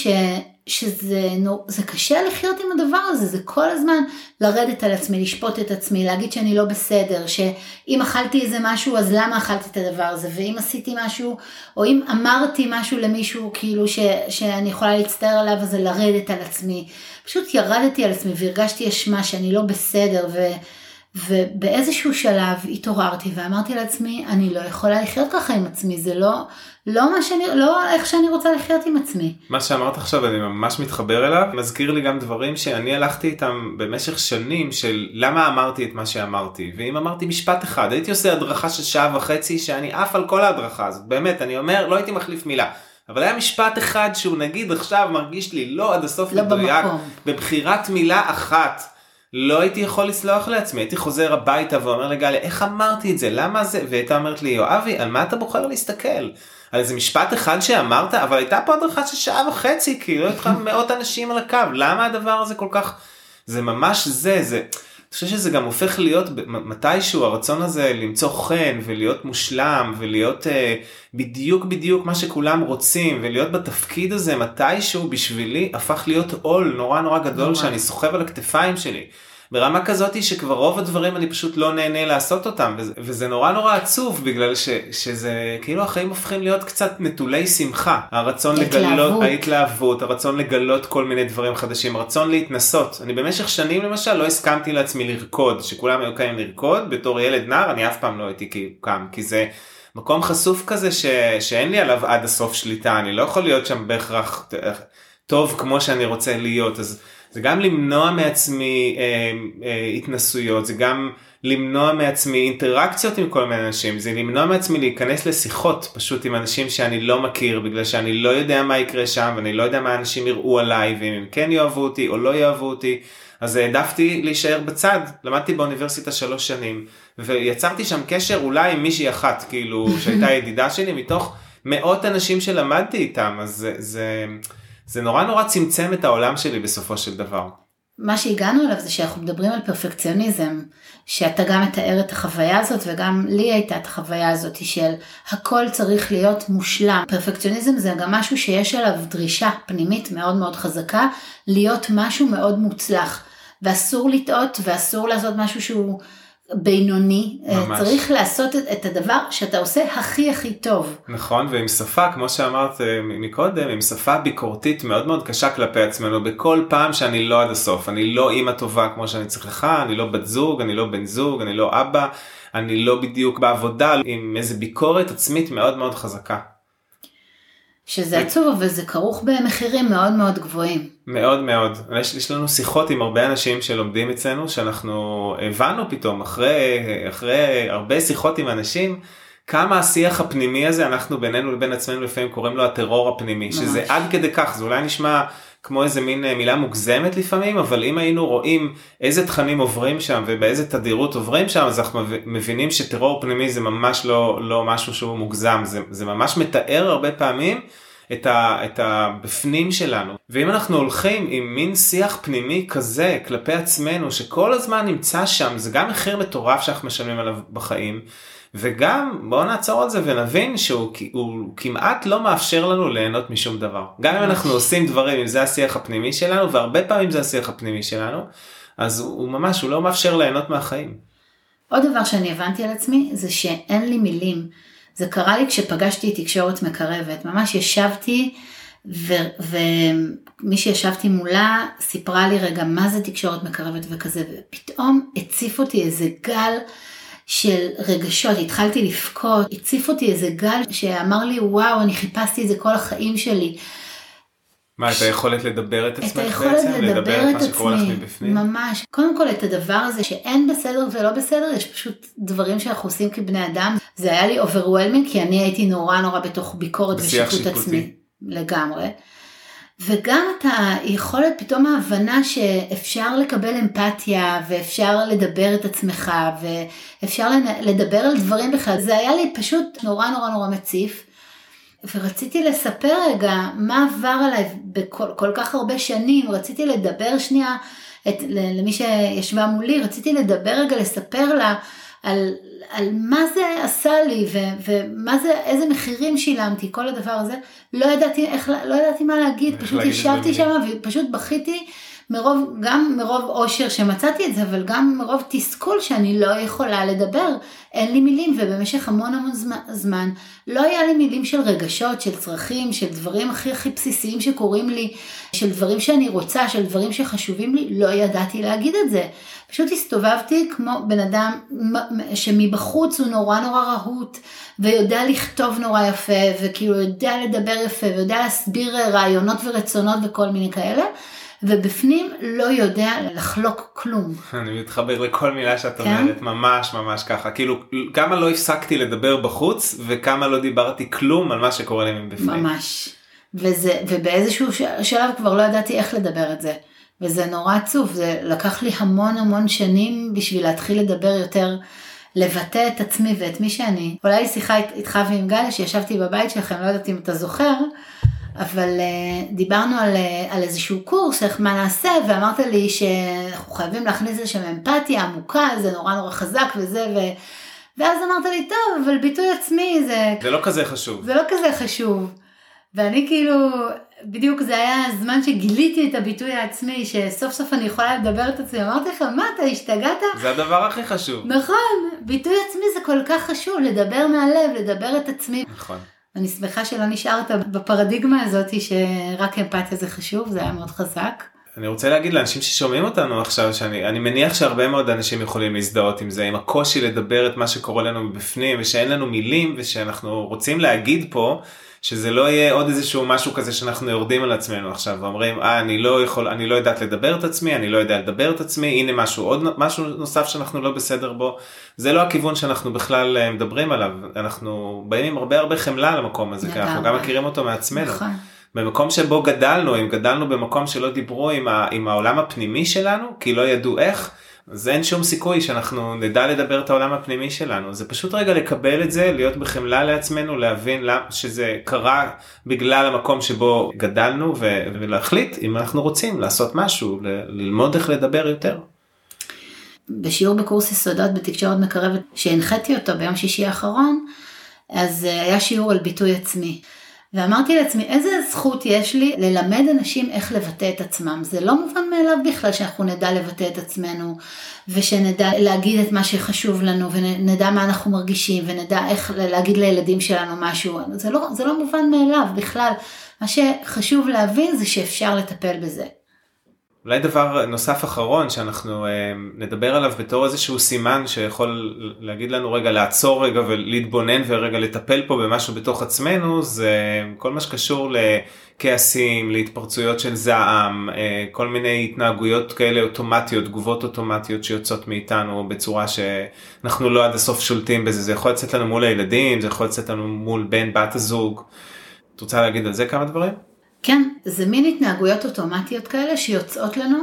שזה קשה לחיות עם הדבר הזה, זה כל הזמן לרדת על עצמי, לשפוט את עצמי, להגיד שאני לא בסדר, שאם אכלתי איזה משהו, אז למה אכלתי את הדבר הזה, ואם עשיתי משהו, או אם אמרתי משהו למישהו, כאילו שאני יכולה להצטער עליו, אז זה לרדת על עצמי. פשוט ירדתי על עצמי, והרגשתי אשמה שאני לא בסדר, ובאיזשהו שלב התעוררתי ואמרתי לעצמי, אני לא יכולה לחיות ככה עם עצמי, זה לא איך שאני רוצה לחיות עם עצמי. מה שאמרת עכשיו אני ממש מתחבר אליו, מזכיר לי גם דברים שאני הלכתי איתם במשך שנים של למה אמרתי את מה שאמרתי, ואם אמרתי משפט אחד, הייתי עושה הדרכה של 1.5 שעות שאני עף על כל ההדרכה הזאת, באמת אני אומר לא הייתי מחליף מילה, אבל היה משפט אחד שהוא נגיד עכשיו מרגיש לי לא עד הסוף לא מדויק, במקום. בבחירת מילה אחת, לא הייתי יכול לסלוח לעצמי, הייתי חוזר הביתה ואומר לגליה, איך אמרתי את זה, למה זה, והייתה אומרת לי, יואבי, על מה אתה בוחר להסתכל? על איזה משפט אחד שאמרת, אבל הייתה פה הדרכה של 1.5 שעות, כי לא הייתה מאות אנשים על הקו, למה הדבר הזה כל כך, זה ממש זה, אני חושב שזה גם הופך להיות מתישהו הרצון הזה למצוא חן ולהיות מושלם ולהיות בדיוק מה שכולם רוצים ולהיות בתפקיד הזה מתישהו בשבילי הפך להיות עול נורא גדול שאני סוחב על הכתפיים שלי. ברמה כזאת שכבר רוב הדברים אני פשוט לא נהנה לעשות אותם, וזה נורא נורא עצוב, בגלל שזה כאילו החיים הופכים להיות קצת נטולי שמחה, הרצון לגלות, ההתלהבות, הרצון לגלות כל מיני דברים חדשים, הרצון להתנסות. אני במשך שנים למשל לא הסכמתי לעצמי לרקוד, שכולם היו קיים לרקוד, בתור ילד נער אני אף פעם לא הייתי קם, כי זה מקום חשוף כזה שאין לי עליו עד הסוף שליטה, אני לא יכול להיות שם בהכרח טוב כמו שאני רוצה להיות, אז זה גם למנוע מעצמי התנסויות, זה גם למנוע מעצמי אינטראקציות עם כל מיני אנשים, זה למנוע מעצמי להיכנס לשיחות פשוט עם אנשים שאני לא מכיר, בגלל שאני לא יודע מה יקרה שם, ואני לא יודע מה אנשים יראו עליי, ואם הם כן יאהבו אותי או לא יאהבו אותי, אז העדפתי להישאר בצד. למדתי באוניברסיטה 3 שנים, ויצרתי שם קשר אולי עם מישהי אחת, כאילו שהייתה ידידה שלי, מתוך מאות אנשים שלמדתי איתם, אז זה נורא נורא צמצם את העולם שלי בסופו של דבר. מה שהגענו אליו זה שאנחנו מדברים על פרפקציוניזם, שאתה גם מתאר את החוויה הזאת, וגם לי הייתה את החוויה הזאת של הכל צריך להיות מושלם. פרפקציוניזם זה גם משהו שיש עליו דרישה פנימית מאוד מאוד חזקה, להיות משהו מאוד מוצלח, ואסור לטעות, ואסור לעשות משהו שהוא בינוני, ממש. צריך לעשות את הדבר שאתה עושה הכי הכי טוב. נכון, ועם שפה, כמו שאמרת מקודם, עם שפה ביקורתית מאוד מאוד קשה כלפי עצמנו, בכל פעם שאני לא עד הסוף, אני לא אמא טובה כמו שאני צריכה, אני לא בת זוג, אני לא בן זוג, אני לא אבא, אני לא בדיוק בעבודה, עם איזו ביקורת עצמית מאוד מאוד חזקה. שזה עצוב, אבל זה כרוך במחירים מאוד מאוד גבוהים. מאוד מאוד. יש לנו שיחות עם הרבה אנשים שלומדים אצלנו, שאנחנו הבנו פתאום, אחרי הרבה שיחות עם אנשים, כמה השיח הפנימי הזה, אנחנו בינינו לבין עצמנו לפעמים קוראים לו הטרור הפנימי, ממש. שזה עד כדי כך, זה אולי נשמע כמו איזה מין מילה מוגזמת לפעמים, אבל אם היינו רואים איזה תכנים עוברים שם, ובאיזה תדירות עוברים שם, אז אנחנו מבינים שטרור פנימי זה ממש לא משהו שהוא מוגזם, זה ממש מתאר הרבה פעמים את הבפנים שלנו. ואם אנחנו הולכים עם מין שיח פנימי כזה כלפי עצמנו, שכל הזמן נמצא שם, זה גם מחיר מטורף שאנחנו משלמים עליו בחיים, וגם בואו נעצור על זה ונבין שהוא כמעט לא מאפשר לנו ליהנות משום דבר. גם אם אנחנו עושים דברים, אם זה השיח הפנימי שלנו, והרבה פעמים זה השיח הפנימי שלנו, אז הוא לא מאפשר ליהנות מהחיים. עוד דבר שאני הבנתי על עצמי, זה שאין לי מילים. זה קרה לי כשפגשתי תקשורת מקרבת. ממש ישבתי, ומי שישבתי מולה סיפרה לי רגע מה זה תקשורת מקרבת וכזה, ופתאום הציף אותי איזה גל של רגשות, התחלתי לפקות, הציף אותי איזה גל שאמר לי, וואו, אני חיפשתי את זה כל החיים שלי. מה, את היכולת לדבר את עצמך בעצם? את היכולת לדבר את עצמי, ממש. קודם כל את הדבר הזה שאין בסדר ולא בסדר, יש פשוט דברים שאנחנו עושים כבני אדם. זה היה לי overwhelming, כי אני הייתי נורא נורא בתוך ביקורת ושיפוט עצמי. לגמרי. וגם את היכולת, פתאום ההבנה שאפשר לקבל אמפתיה, ואפשר לדבר את עצמך, ואפשר לדבר על דברים בכלל. זה היה לי פשוט נורא נורא נורא מציף. ורציתי לספר רגע מה עבר עליי בכל כך הרבה שנים, רציתי לדבר שנייה למי שישבה מולי, רציתי לדבר רגע, לספר לה על מה זה עשה לי, ומה זה, איזה מחירים שילמתי, כל הדבר הזה, לא ידעתי מה להגיד, פשוט ישבתי שם ופשוט בכיתי, גם מרוב אושר שמצאתי את זה, אבל גם מרוב תסכול שאני לא יכולה לדבר, אין לי מילים, ובמשך המון המון זמן, לא היה לי מילים של רגשות, של צרכים, של דברים הכי הכי בסיסיים שקורים לי, של דברים שאני רוצה, של דברים שחשובים לי, לא ידעתי להגיד את זה. פשוט הסתובבתי כמו בן אדם שמבחוץ הוא נורא נורא רהוט, ויודע לכתוב נורא יפה, וכאילו יודע לדבר יפה, ויודע להסביר רעיונות ורצונות וכל מיני כאלה, ובפנים לא יודע לחלוק כלום. אני מתחבר לכל מילה שאת אומרת, ממש ממש ככה, כאילו כמה לא הפסקתי לדבר בחוץ, וכמה לא דיברתי כלום על מה שקורה לי מבפנים. ממש, ובאיזשהו שלב כבר לא ידעתי איך לדבר את זה, וזה נורא עצוב, זה לקח לי המון המון שנים בשביל להתחיל לדבר יותר, לבטא את עצמי ואת מי שאני. אולי שיחה איתך ועם גל שישבתי בבית שלכם, לא יודעת אם אתה זוכר, אבל דיברנו על איזשהו קורס, איך מה נעשה, ואמרת לי שאנחנו חייבים להכניס לשם אמפתיה עמוקה, זה נורא נורא חזק וזה, ואז אמרת לי, טוב, אבל ביטוי עצמי זה לא כזה חשוב. ואני כאילו בדיוק זה היה הזמן שגיליתי את הביטוי העצמי, שסוף סוף אני יכולה לדבר את עצמי, אמרתי לך, מה אתה השתגעת? זה הדבר הכי חשוב. נכון, ביטוי עצמי זה כל כך חשוב, לדבר מהלב, לדבר את עצמי. נכון. אני שמחה שלא נשארת בפרדיגמה הזאת, שרק אמפתיה זה חשוב, זה היה מאוד חזק. אני רוצה להגיד לאנשים ששומעים אותנו עכשיו, שאני מניח שהרבה מאוד אנשים יכולים להזדהות עם זה, עם הקושי לדבר את מה שקורה לנו בפנים, ושאין לנו מילים, ושאנחנו רוצים להגיד פה, שזה לא יהיה עוד איזשהו משהו כזה שאנחנו יורדים על עצמנו עכשיו, ואומרים, אני לא יודעת לדבר את עצמי, אני לא יודע לדבר את עצמי, הנה משהו נוסף שאנחנו לא בסדר בו, זה לא הכיוון שאנחנו בכלל מדברים עליו, אנחנו באים עם הרבה חמלה למקום הזה, כי אנחנו גם מכירים אותו מעצמנו. נכון. במקום שבו גדלנו, אם גדלנו במקום שלא דיברו עם העולם הפנימי שלנו, כי לא ידעו איך, אז אין שום סיכוי שאנחנו נדע לדבר את העולם הפנימי שלנו. זה פשוט רגע לקבל את זה, להיות בחמלה לעצמנו, להבין שזה קרה בגלל המקום שבו גדלנו, ולהחליט אם אנחנו רוצים לעשות משהו, ללמוד איך לדבר יותר. בשיעור בקורס יסודות בתקשורת מקרבת, שהנחיתי אותו ביום שישי האחרון, אז היה שיעור על ביטוי עצמי. ואמרתי לעצמי, איזה זכות יש לי ללמד אנשים איך לבטא את עצמם. זה לא מובן מאליו בכלל שאנחנו נדע לבטא את עצמנו, ושנדע להגיד את מה שחשוב לנו, ונדע מה אנחנו מרגישים, ונדע איך להגיד לילדים שלנו משהו. זה לא מובן מאליו בכלל. מה שחשוב להבין זה שאפשר לטפל בזה. אולי דבר נוסף אחרון שאנחנו נדבר עליו בתור איזשהו סימן שיכול להגיד לנו רגע לעצור רגע ולהתבונן ורגע לטפל פה במשהו בתוך עצמנו, זה כל מה שקשור לכעסים, להתפרצויות של זעם, כל מיני התנהגויות כאלה אוטומטיות, תגובות אוטומטיות שיוצאות מאיתנו בצורה שאנחנו לא עד הסוף שולטים בזה. זה יכול לצאת לנו מול הילדים, זה יכול לצאת לנו מול בן בת הזוג. את רוצה להגיד על זה כמה דברים? כן, זה מין התנהגויות אוטומטיות כאלה שיוצאות לנו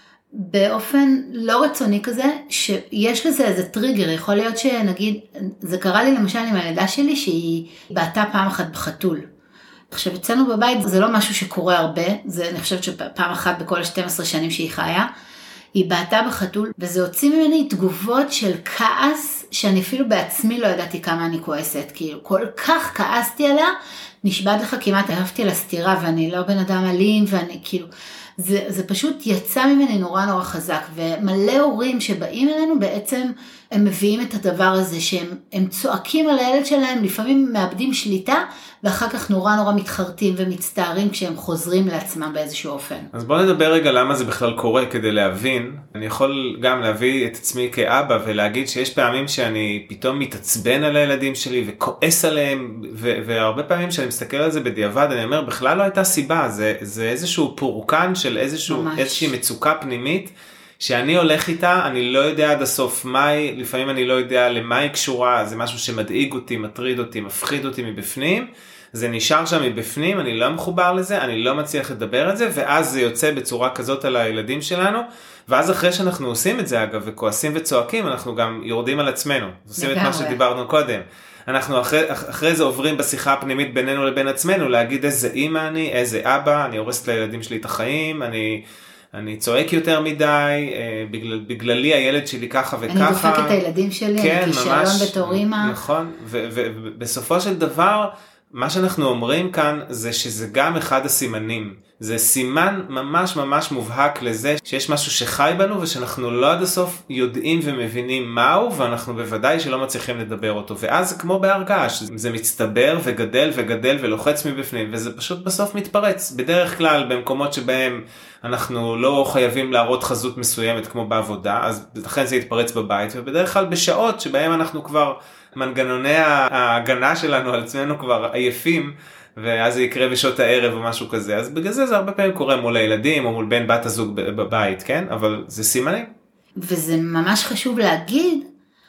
באופן לא רצוני כזה, שיש לזה איזה טריגר. יכול להיות שנגיד, זה קרה לי למשל עם הילדה שלי שהיא בעטה פעם אחת בחתול. עכשיו אצלנו בבית זה לא משהו שקורה הרבה, אני חושבת שפעם אחת בכל 12 שנים שהיא חיה, היא בעטה בחתול, וזה הוציא ממני תגובות של כעס, שאני אפילו בעצמי לא ידעתי כמה אני כועסת, כאילו כל כך כעסתי עליה, נשבעת לך כמעט אהבתי לסתירה, ואני לא בן אדם אלים, ואני כאילו, זה פשוט יצא ממני נורא חזק, ומלא הורים שבאים אלינו בעצם, הם מביאים את הדבר הזה, שהם צועקים על הילד שלהם, לפעמים מאבדים שליטה, ואחר כך נורא מתחרטים ומצטערים, כשהם חוזרים לעצמם באיזשהו אופן. אז בוא נדבר רגע למה זה בכלל קורה, כדי להבין. אני יכול גם להביא את עצמי כאבא, ולהגיד שיש פעמים שאני פתאום מתעצבן על הילדים שלי, וכועס עליהם, והרבה פעמים שאני מסתכל על זה בדיעבד, אני אומר, בכלל לא הייתה סיבה, זה איזשהו פורקן של איזושהי מצוקה פנימית, שאני הולך איתה, אני לא יודע עד הסוף מהי, לפעמים אני לא יודע למה היא קשורה, זה משהו שמדאיג אותי, מטריד אותי, מפחיד אותי מבפנים, זה נשאר שם מבפנים, אני לא מחובר לזה, אני לא מצליח לדבר את זה, ואז זה יוצא בצורה כזאת על הילדים שלנו, ואז אחרי שאנחנו עושים את זה אגב, וכועסים וצועקים, אנחנו גם יורדים על עצמנו, עושים את מה שדיברנו קודם. אנחנו אחרי זה עוברים בשיחה הפנימית בינינו לבין עצמנו, להגיד איזה אמא אני, איזה אבא, אני הורס לילדים שלי את החיים, אני צועק יותר מדי, בגללי הילד שלי ככה וככה. אני דופק את הילדים שלי, כן, אני כישלון בתור אמא. נכון, ובסופו של דבר, מה שאנחנו אומרים כאן, זה שזה גם אחד הסימנים. זה סימן ממש מובהק לזה, שיש משהו שחי בנו, ושאנחנו לא עד הסוף יודעים ומבינים מהו, ואנחנו בוודאי שלא מצליחים לדבר אותו. ואז כמו בהרגש, זה מצטבר וגדל ולוחץ מבפנים, וזה פשוט בסוף מתפרץ. בדרך כלל, במקומות שבהם אנחנו לא חייבים להראות חזות מסוימת כמו בעבודה, אז לכן זה יתפרץ בבית, ובדרך כלל בשעות שבהם אנחנו כבר, מנגנוני ההגנה שלנו על עצמנו כבר עייפים, ואז זה יקרה בשעות הערב או משהו כזה, אז בגלל זה הרבה פעמים קורה מול הילדים או מול בן בת הזוג בבית, כן? אבל זה סימנים. וזה ממש חשוב להגיד,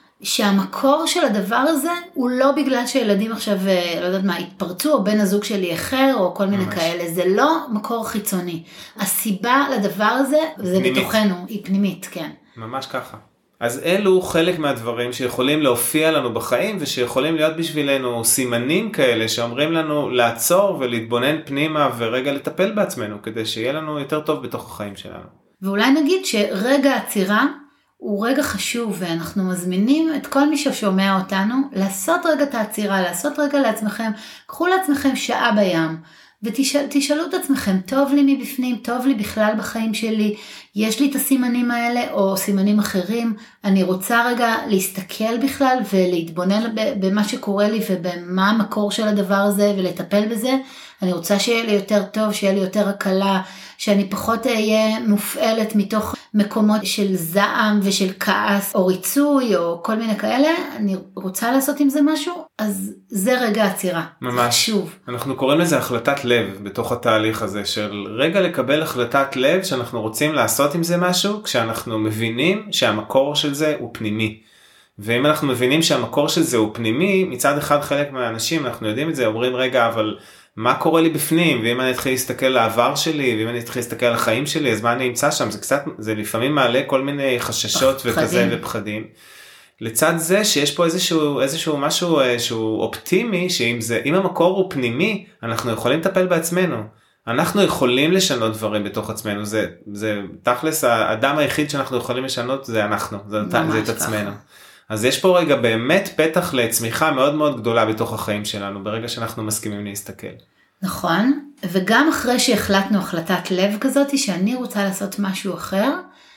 שהמקור של הדבר הזה הוא לא בגלל שילדים עכשיו, לא יודעת מה, התפרצו, או בן הזוג שלי אחר, או כל מיני כאלה, זה לא מקור חיצוני. הסיבה לדבר הזה, זה בתוכנו, היא פנימית, כן. ממש ככה. אז אלו חלק מהדברים שיכולים להופיע לנו בחיים, ושיכולים להיות בשבילנו סימנים כאלה, שאומרים לנו לעצור ולהתבונן פנימה, ורגע לטפל בעצמנו, כדי שיהיה לנו יותר טוב בתוך החיים שלנו. ואולי נגיד שרגע עצירה, הוא רגע חשוב, ואנחנו מזמינים את כל מי ששומע אותנו, לעשות רגע את העצירה, לעשות רגע לעצמכם, קחו לעצמכם שעה בים, ותשאלו את עצמכם, טוב לי מבפנים, טוב לי בכלל בחיים שלי, יש לי את הסימנים האלה או סימנים אחרים, אני רוצה רגע להסתכל בכלל ולהתבונן במה שקורה לי ובמה המקור של הדבר הזה ולטפל בזה, אני רוצה שיהיה לי יותר טוב, שיהיה לי יותר הקלה, שאני פחות אהיה מופעלת מתוך מקומות של זעם ושל כעס או ריצוי או כל מיני כאלה, אני רוצה לעשות עם זה משהו, אז זה רגע עצירה. ממש. שוב. אנחנו קוראים לזה החלטת לב בתוך התהליך הזה של רגע לקבל החלטת לב שאנחנו רוצים לעשות עם זה משהו, כשאנחנו מבינים שהמקור של זה הוא פנימי. ואם אנחנו מבינים שהמקור של זה הוא פנימי, מצד אחד חלק מהאנשים, אנחנו יודעים את זה, אומרים רגע, אבל מה קורה לי בפנים? ואם אני אתחיל להסתכל לעבר שלי, ואם אני אתחיל להסתכל על החיים שלי, אז מה אני אמצא שם? זה לפעמים מעלה כל מיני חששות וכזה ופחדים. לצד זה שיש פה איזשהו משהו שהוא אופטימי, שאם המקור הוא פנימי, אנחנו יכולים לטפל בעצמנו. אנחנו יכולים לשנות דברים בתוך עצמנו. זה תכלס, האדם היחיד שאנחנו יכולים לשנות זה אנחנו, זה את עצמנו. אז יש פה רגע באמת פתח לצמיחה מאוד מאוד גדולה בתוך החיים שלנו, ברגע שאנחנו מסכימים להסתכל. נכון, וגם אחרי שהחלטנו החלטת לב כזאת, שאני רוצה לעשות משהו אחר,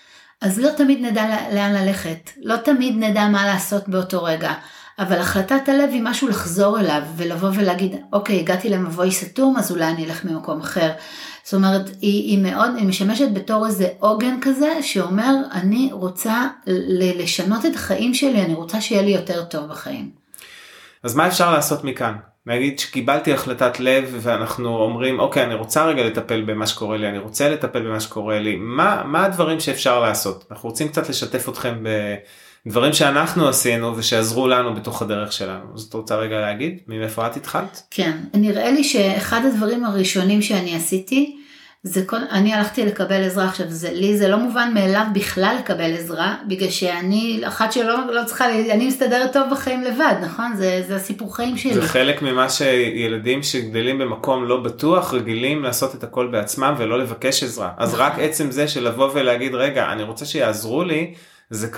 אז לא תמיד נדע לאן ללכת, לא תמיד נדע מה לעשות באותו רגע, אבל החלטת הלב היא משהו לחזור אליו, ולבוא ולהגיד, אוקיי, הגעתי למבוי סתום, אז אולי אני אלך ממקום אחר. זאת אומרת, היא משמשת בתור איזה עוגן כזה, שאומר, אני רוצה לשנות את החיים שלי, אני רוצה שיהיה לי יותר טוב בחיים. אז מה אפשר לעשות מכאן? נגיד שקיבלתי החלטת לב, ואנחנו אומרים, אוקיי, אני רוצה רגע לטפל במה שקורה לי, אני רוצה לטפל במה שקורה לי, מה הדברים שאפשר לעשות? אנחנו רוצים קצת לשתף אתכם בדברים שאנחנו עשינו, ושעזרו לנו בתוך הדרך שלנו. אז אתה רוצה רגע להגיד, מאיפה את התחלת? כן, נראה לי שאחד הדברים הראשונים שאני עשיתי, אני הלכתי לקבל עזרה. עכשיו, לי זה לא מובן מאליו בכלל לקבל עזרה, בגלל שאני, אחת שלא צריכה, אני מסתדרת טוב בחיים לבד, נכון? זה הסיפור חיים שלי. זה חלק ממה שילדים שגדלים במקום לא בטוח, רגילים לעשות את הכל בעצמם ולא לבקש עזרה. אז רק עצם זה של לבוא ולהגיד, רגע, אני רוצה שיעזרו לי, זה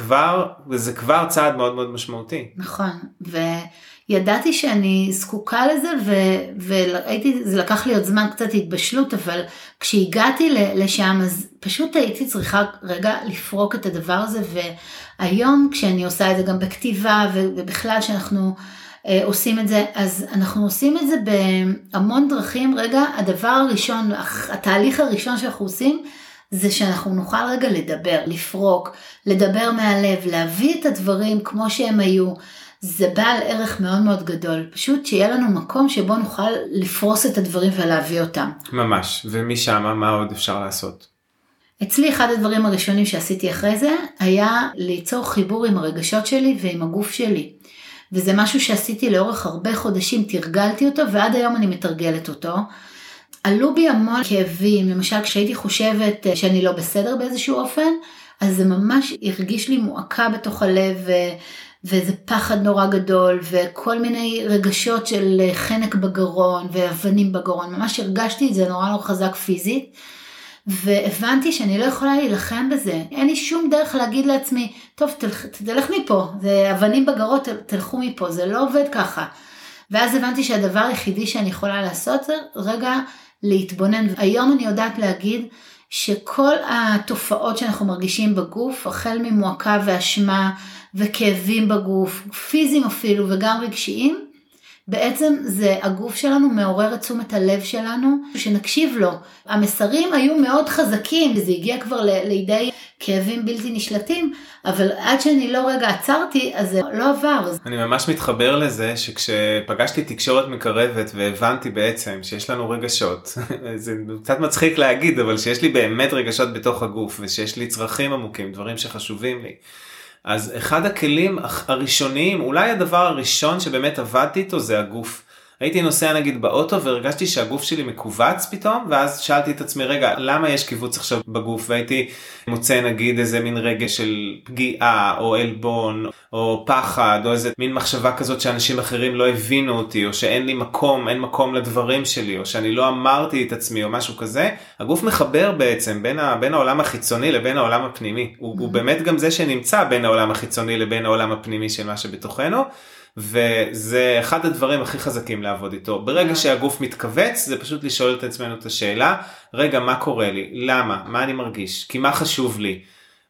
כבר צעד מאוד מאוד משמעותי. נכון, ידעתי שאני זקוקה לזה, זה לקח לי עוד זמן קצת התבשלות, אבל כשהגעתי לשם, אז פשוט הייתי צריכה רגע לפרוק את הדבר הזה, והיום כשאני עושה את זה גם בכתיבה, ובכלל שאנחנו עושים את זה, אז אנחנו עושים את זה בהמון דרכים. רגע, הדבר הראשון, התהליך הראשון שאנחנו עושים, זה שאנחנו נוכל רגע לדבר, לפרוק, לדבר מהלב, להביא את הדברים כמו שהם היו. זה בעל ערך מאוד מאוד גדול, פשוט שיהיה לנו מקום שבו נוכל לפרוס את הדברים ולהביא אותם. ממש, ומשם מה עוד אפשר לעשות? אצלי אחד הדברים הראשונים שעשיתי אחרי זה, היה ליצור חיבור עם הרגשות שלי ועם הגוף שלי. וזה משהו שעשיתי לאורך הרבה חודשים, תרגלתי אותו ועד היום אני מתרגלת אותו. עלו בי המון כאבים, למשל כשהייתי חושבת שאני לא בסדר באיזשהו אופן, אז זה ממש הרגיש לי מועקה בתוך הלב, וזה פחד נורא גדול, וכל מיני רגשות של חנק בגרון, ואבנים בגרון, ממש הרגשתי את זה נורא נורא חזק פיזית, והבנתי שאני לא יכולה להילחם בזה, אין לי שום דרך להגיד לעצמי, טוב תלך מפה, זה אבנים בגרון, תלכו מפה, זה לא עובד ככה, ואז הבנתי שהדבר היחידי שאני יכולה לעשות זה רגע להתבונן, היום אני יודעת להגיד, שכל התופעות שאנחנו מרגישים בגוף, החל ממועקה ואשמה וכאבים בגוף, פיזיים אפילו וגם רגשיים, בעצם זה הגוף שלנו מעורר את תשומת הלב שלנו, שנקשיב לו. המסרים היו מאוד חזקים, וזה הגיע כבר לידי כאבים בלתי נשלטים, אבל עד שאני לא רגע עצרתי, אז זה לא עבר. אני ממש מתחבר לזה שכשפגשתי תקשורת מקרבת והבנתי בעצם שיש לנו רגשות, זה קצת מצחיק להגיד, אבל שיש לי באמת רגשות בתוך הגוף, ושיש לי צרכים עמוקים, דברים שחשובים לי. אז אחד הכלים הראשוניים, אולי הדבר הראשון שבאמת עבדתי איתו זה הגוף. הייתי נוסע נגיד באוטו והרגשתי שהגוף שלי מקובץ פתאום, ואז שאלתי את עצמי, רגע, למה יש קיבוץ עכשיו בגוף? והייתי מוצא נגיד איזה מין רגש של פגיעה או אלבון או פחד או איזה מין מחשבה כזאת שאנשים אחרים לא הבינו אותי, או שאין לי מקום, אין מקום לדברים שלי, או שאני לא אמרתי את עצמי או משהו כזה. הגוף מחבר בעצם בין העולם החיצוני לבין העולם הפנימי. הוא באמת גם זה שנמצא בין העולם החיצוני לבין העולם הפנימי של מה שבתוכנו. וזה אחד הדברים הכי חזקים לעבוד איתו. ברגע שהגוף מתכווץ, זה פשוט לשאול את עצמנו את השאלה, רגע, מה קורה לי? למה? מה אני מרגיש? כי מה חשוב לי?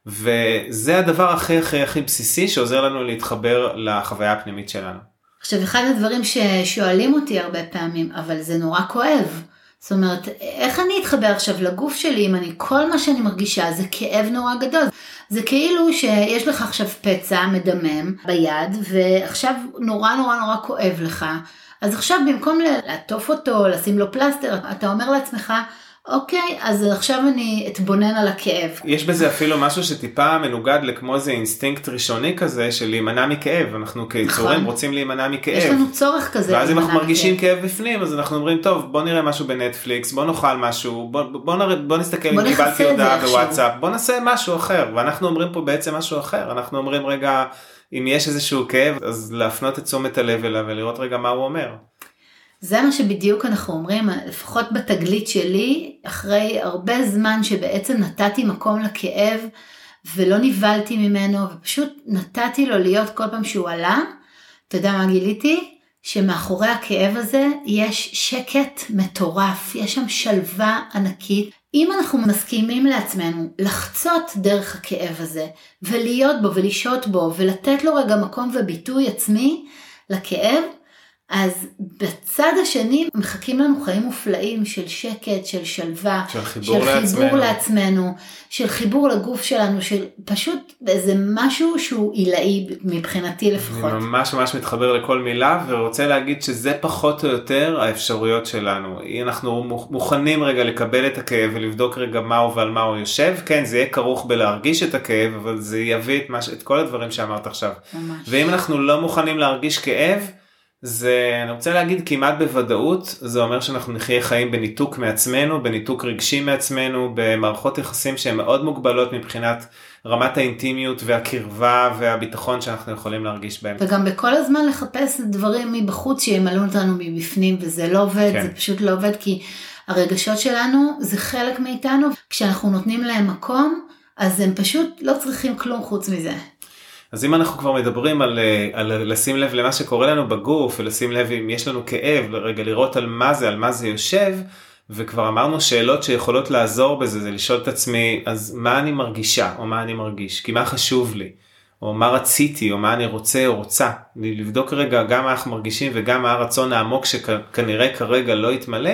וזה הדבר הכי בסיסי שעוזר לנו להתחבר לחוויה הפנימית שלנו. עכשיו, אחד הדברים ששואלים אותי הרבה פעמים, אבל זה נורא כואב. זאת אומרת, איך אני אתחבר עכשיו לגוף שלי, אם כל מה שאני מרגישה זה כאב נורא גדול. זה כאילו שיש לך עכשיו פצע מדמם ביד, ועכשיו נורא כואב לך. אז עכשיו במקום לעטוף אותו, לשים לו פלסטר, אתה אומר לעצמך, אוקיי, אז עכשיו אני אתבונן על הכאב. יש בזה אפילו משהו שטיפה מנוגד לכמו איזה אינסטינקט ראשוני כזה של להימנע מכאב. אנחנו כיצורים רוצים להימנע מכאב. יש לנו צורך כזה. ואז אם אנחנו מרגישים כאב בפנים, אז אנחנו אומרים, טוב, בוא נראה משהו בנטפליקס, בוא נאכל משהו, בוא נסתכל אם קיבלתי הודעה בוואטסאפ, בוא נעשה משהו אחר. ואנחנו אומרים פה בעצם משהו אחר. אנחנו אומרים, רגע, אם יש איזשהו כאב, אז להפנות את תשומת הלב אליו ולראות רגע מה הוא אומר. זה מה שבדיוק אנחנו אומרים, לפחות בתגלית שלי, אחרי הרבה זמן שבעצם נתתי מקום לכאב, ולא ניבלתי ממנו, ופשוט נתתי לו להיות כל פעם שהוא עלה, אתה יודע מה גיליתי? שמאחורי הכאב הזה יש שקט מטורף, יש שם שלווה ענקית. אם אנחנו מסכימים לעצמנו לחצות דרך הכאב הזה, ולהיות בו ולשהות בו, ולתת לו רגע מקום וביטוי עצמי לכאב, אז בצד השני מחכים לנו חיים מופלאים של שקט, של שלווה, של חיבור לעצמנו, של חיבור לגוף שלנו, של פשוט איזה משהו שהוא עילאי מבחינתי לפחות. אני ממש מתחבר לכל מילה, ורוצה להגיד שזה פחות או יותר האפשרויות שלנו. אנחנו מוכנים רגע לקבל את הכאב ולבדוק רגע מהו ועל מה הוא יושב. כן, זה יהיה כרוך בלהרגיש את הכאב, אבל זה יביא את כל הדברים שאמרת עכשיו. ממש. ואם אנחנו לא מוכנים להרגיש כאב, אני רוצה להגיד כמעט בוודאות, זה אומר שאנחנו נחיה חיים בניתוק מעצמנו, בניתוק רגשי מעצמנו, במערכות יחסים שהן מאוד מוגבלות מבחינת רמת האינטימיות והקרבה והביטחון שאנחנו יכולים להרגיש בהם. וגם בכל הזמן לחפש דברים מבחוץ שימלאו אותנו מבפנים, וזה לא עובד, כן. זה פשוט לא עובד, כי הרגשות שלנו זה חלק מאיתנו, כשאנחנו נותנים להם מקום, אז הם פשוט לא צריכים כלום חוץ מזה. אז אם אנחנו כבר מדברים על לשים לב למה שקורה לנו בגוף, ולשים לב אם יש לנו כאב, רגע לראות על מה זה יושב, וכבר אמרנו שאלות שיכולות לעזור בזה, זה לשאול את עצמי, אז מה אני מרגישה, או מה אני מרגיש, כי מה חשוב לי, או מה רציתי, או מה אני רוצה או רוצה, לבדוק רגע גם מה אנחנו מרגישים, וגם מה הרצון העמוק שכנראה כרגע לא יתמלא,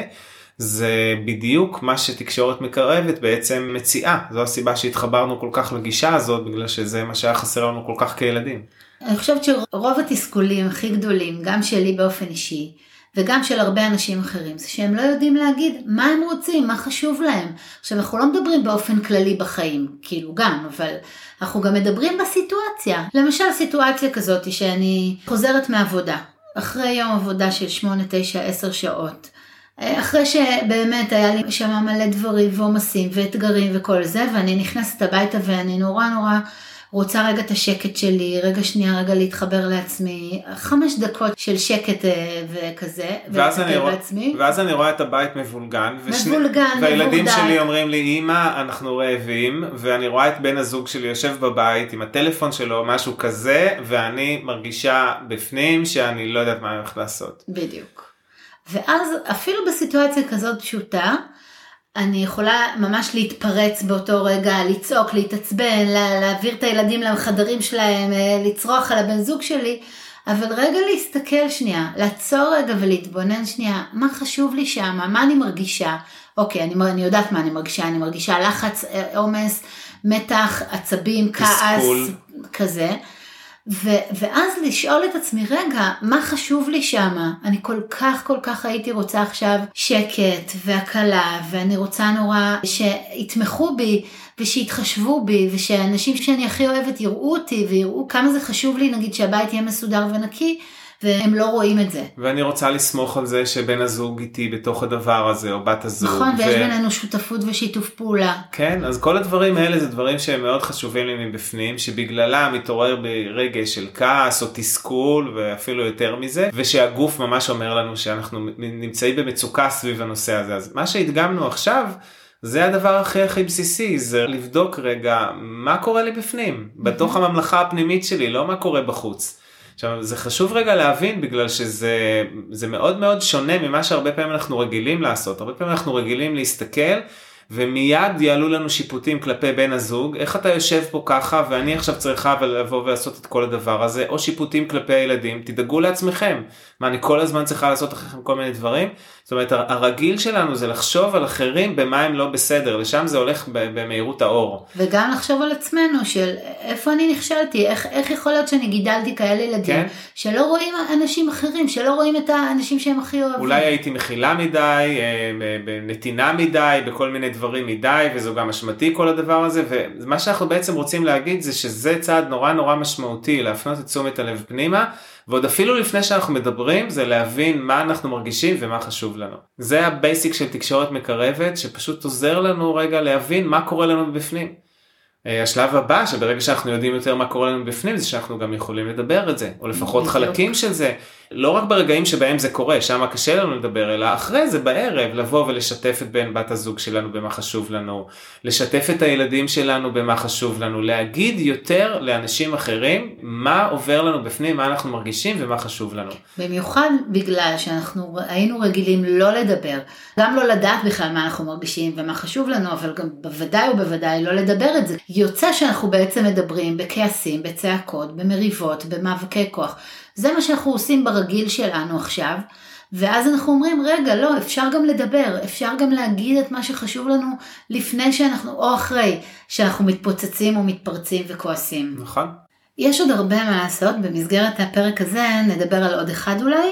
זה בדיוק מה שתקשורת מקרבת בעצם מציעה. זו הסיבה שהתחברנו כל כך לגישה הזאת, בגלל שזה מה שהיה חסר לנו כל כך כילדים. אני חושבת שרוב התסכולים הכי גדולים, גם שלי באופן אישי, וגם של הרבה אנשים אחרים, זה שהם לא יודעים להגיד מה הם רוצים, מה חשוב להם. עכשיו, אנחנו לא מדברים באופן כללי בחיים, כאילו גם, אבל אנחנו גם מדברים בסיטואציה. למשל, סיטואציה כזאת שאני חוזרת מעבודה, אחרי יום עבודה של 8, 9, 10 שעות, אחרי שבאמת היה לי שם מלא דברים ועומסים ואתגרים וכל זה, ואני נכנסת הביתה ואני נורא רוצה רגע את השקט שלי, רגע להתחבר לעצמי, 5 דקות של שקט וכזה, ואז אני רואה את הבית מבולגן, והילדים שלי אומרים לי, אמא, אנחנו רעבים, ואני רואה את בן הזוג שלי יושב בבית עם הטלפון שלו, משהו כזה, ואני מרגישה בפנים שאני לא יודעת מה אני הולך לעשות. בדיוק. ואז אפילו בסיטואציה כזאת פשוטה, אני יכולה ממש להתפרץ באותו רגע, לצעוק, להתעצבן, להעביר את הילדים לחדרים שלהם, לצרוח על הבן זוג שלי, אבל רגע להסתכל שנייה, לעצור רגע ולהתבונן שנייה, מה חשוב לי שם, מה אני מרגישה? אוקיי, אני יודעת מה אני מרגישה לחץ, עומס, מתח, עצבים, כעס, כזה. ואז לשאול את עצמי, רגע, מה חשוב לי שמה? אני כל כך הייתי רוצה עכשיו שקט והקלה, ואני רוצה נורא שיתמכו בי, ושיתחשבו בי, ושאנשים שאני הכי אוהבת יראו אותי, ויראו כמה זה חשוב לי, נגיד שהבית יהיה מסודר ונקי, והם לא רואים את זה. ואני רוצה לסמוך על זה שבן הזוג איתי בתוך הדבר הזה, או בת הזוג. נכון, ויש בינינו שותפות ושיתוף פעולה. כן, אז כל הדברים האלה זה דברים שהם מאוד חשובים לי מבפנים, שבגללה מתעורר ברגש של כעס או תסכול, ואפילו יותר מזה, ושהגוף ממש אומר לנו שאנחנו נמצאים במצוקה סביב הנושא הזה. אז מה שהדגמנו עכשיו, זה הדבר הכי בסיסי, זה לבדוק רגע מה קורה לי בפנים, בתוך הממלכה הפנימית שלי, לא מה קורה בחוץ. עכשיו, זה חשוב רגע להבין, בגלל שזה מאוד מאוד שונה ממה שהרבה פעמים אנחנו רגילים לעשות. הרבה פעמים אנחנו רגילים להסתכל, ומיד יעלו לנו שיפוטים כלפי בן הזוג, איך אתה יושב פה ככה, ואני עכשיו צריכה לבוא ולעשות את כל הדבר הזה, או שיפוטים כלפי הילדים, תדאגו לעצמכם. מה, אני כל הזמן צריכה לעשות אחריכם כל מיני דברים? זאת אומרת, הרגיל שלנו זה לחשוב על אחרים במה הם לא בסדר, לשם זה הולך במהירות האור. וגם לחשוב על עצמנו, של איפה אני נכשלתי, איך יכול להיות שאני גידלתי כאלה ילדים, כן? שלא רואים אנשים אחרים, שלא רואים את האנשים שהם הכי אוהבים. אולי הייתי מכילה מדי, נתינה מדי, בכל מיני דברים מדי, וזו גם אשמתי כל הדבר הזה, ומה שאנחנו בעצם רוצים להגיד זה שזה צעד נורא נורא משמעותי, להפנות את תשומת הלב פנימה, ועוד אפילו לפני שאנחנו מדברים, זה להבין מה אנחנו מרגישים ומה חשוב לנו. זה הבייסיק של תקשורת מקרבת, שפשוט עוזר לנו רגע להבין מה קורה לנו בפנים. השלב הבא, שברגע שאנחנו יודעים יותר מה קורה לנו בפנים, זה שאנחנו גם יכולים לדבר את זה, או לפחות חלקים של זה, לא רק ברגעים שבהם זה קורה, שם קשה לנו לדבר, אלא אחרי זה בערב, לבוא ולשתף את בן בת הזוג שלנו במה חשוב לנו, לשתף את הילדים שלנו במה חשוב לנו, להגיד יותר לאנשים אחרים, מה עובר לנו בפנים, מה אנחנו מרגישים ומה חשוב לנו. במיוחד בגלל שאנחנו היינו רגילים לא לדבר, גם לא לדעת בכלל מה אנחנו מרגישים ומה חשוב לנו, אבל גם בוודאי ובוודאי לא לדבר את זה. יוצא שאנחנו בעצם מדברים בכעסים, בצעקות, במריבות, במאבקי כוח. זה מה שאנחנו עושים ברגיל שלנו עכשיו, ואז אנחנו אומרים, רגע, לא, אפשר גם לדבר, אפשר גם להגיד את מה שחשוב לנו לפני שאנחנו, או אחרי, שאנחנו מתפוצצים או מתפרצים וכועסים. נכון. יש עוד הרבה מה לעשות, במסגרת הפרק הזה נדבר על עוד אחד אולי,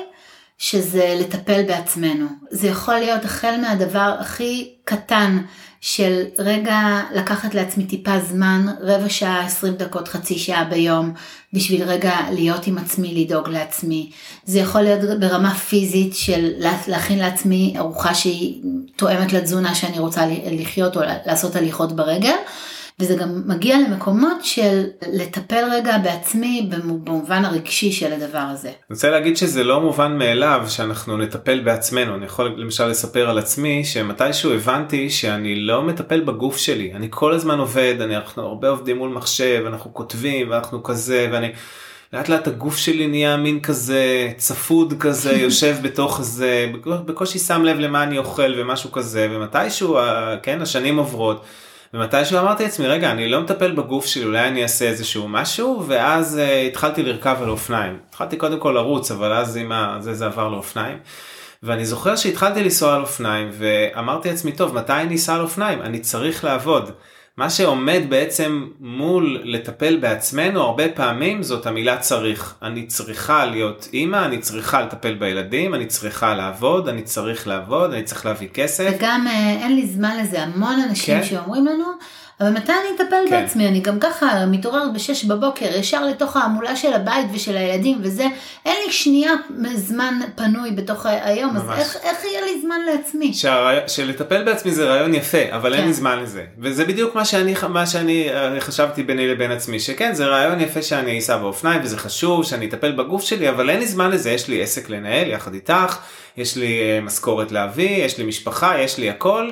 שזה לטפל בעצמנו. זה יכול להיות החל מהדבר הכי קטן, של רגע לקחת לעצמי טיפה זמן, רבע שעה, 20 דקות, חצי שעה ביום, בשביל רגע להיות עם עצמי, לדאוג לעצמי. זה יכול להיות ברמה פיזית של להכין לעצמי ארוחה שהיא תואמת לתזונה שאני רוצה לחיות או לעשות הליכות ברגל, וזה גם מגיע למקומות של לטפל רגע בעצמי במובן הרגשי של הדבר הזה. אני רוצה להגיד שזה לא מובן מאליו שאנחנו נטפל בעצמנו. אני יכול למשל לספר על עצמי שמתישהו הבנתי שאני לא מטפל בגוף שלי. אני כל הזמן עובד, אנחנו הרבה עובדים מול מחשב, אנחנו כותבים ואנחנו כזה, ואני לאט לאט הגוף שלי נהיה מין כזה צפוד כזה, יושב בתוך זה, בקושי שם לב למה אני אוכל ומשהו כזה, ומתישהו, כן, השנים עוברות. ומתישהו אמרתי לעצמי, רגע, אני לא מטפל בגוף שלי, אולי אני אעשה איזשהו משהו, ואז התחלתי לרכב על אופניים. התחלתי קודם כל לרוץ, אבל אז זה עבר לאופניים. ואני זוכר שהתחלתי לנסוע על אופניים, ואמרתי לעצמי, טוב, מתי אני אסע על אופניים? אני צריך לעבוד. מה שעומד בעצם מול לטפל בעצמנו, הרבה פעמים זאת המילה צריך. אני צריכה להיות אימא, אני צריכה לטפל בילדים, אני צריכה לעבוד, אני צריך לעבוד, אני צריך להביא כסף. וגם אין לי זמן לזה, המון אנשים כן. שאומרים לנו, אבל מתי אני אטפל כן. בעצמי? אני גם ככה מתעוררת ב6 בבוקר, ישר לתוך העמולה של הבית ושל הילדים, וזה, אין לי שנייה זמן פנוי בתוך היום, ממש. אז איך יהיה לי זמן לעצמי? שלטפל בעצמי זה רעיון יפה, אבל כן. אין לי זמן לזה. וזה בדיוק מה שאני חשבתי ביני לבין עצמי, שכן, זה רעיון יפה שאני אסע באופניים, וזה חשוב שאני אטפל בגוף שלי, אבל אין לי זמן לזה, יש לי עסק לנהל יחד איתך, יש לי משכורת להביא, יש לי משפחה, יש לי הכל,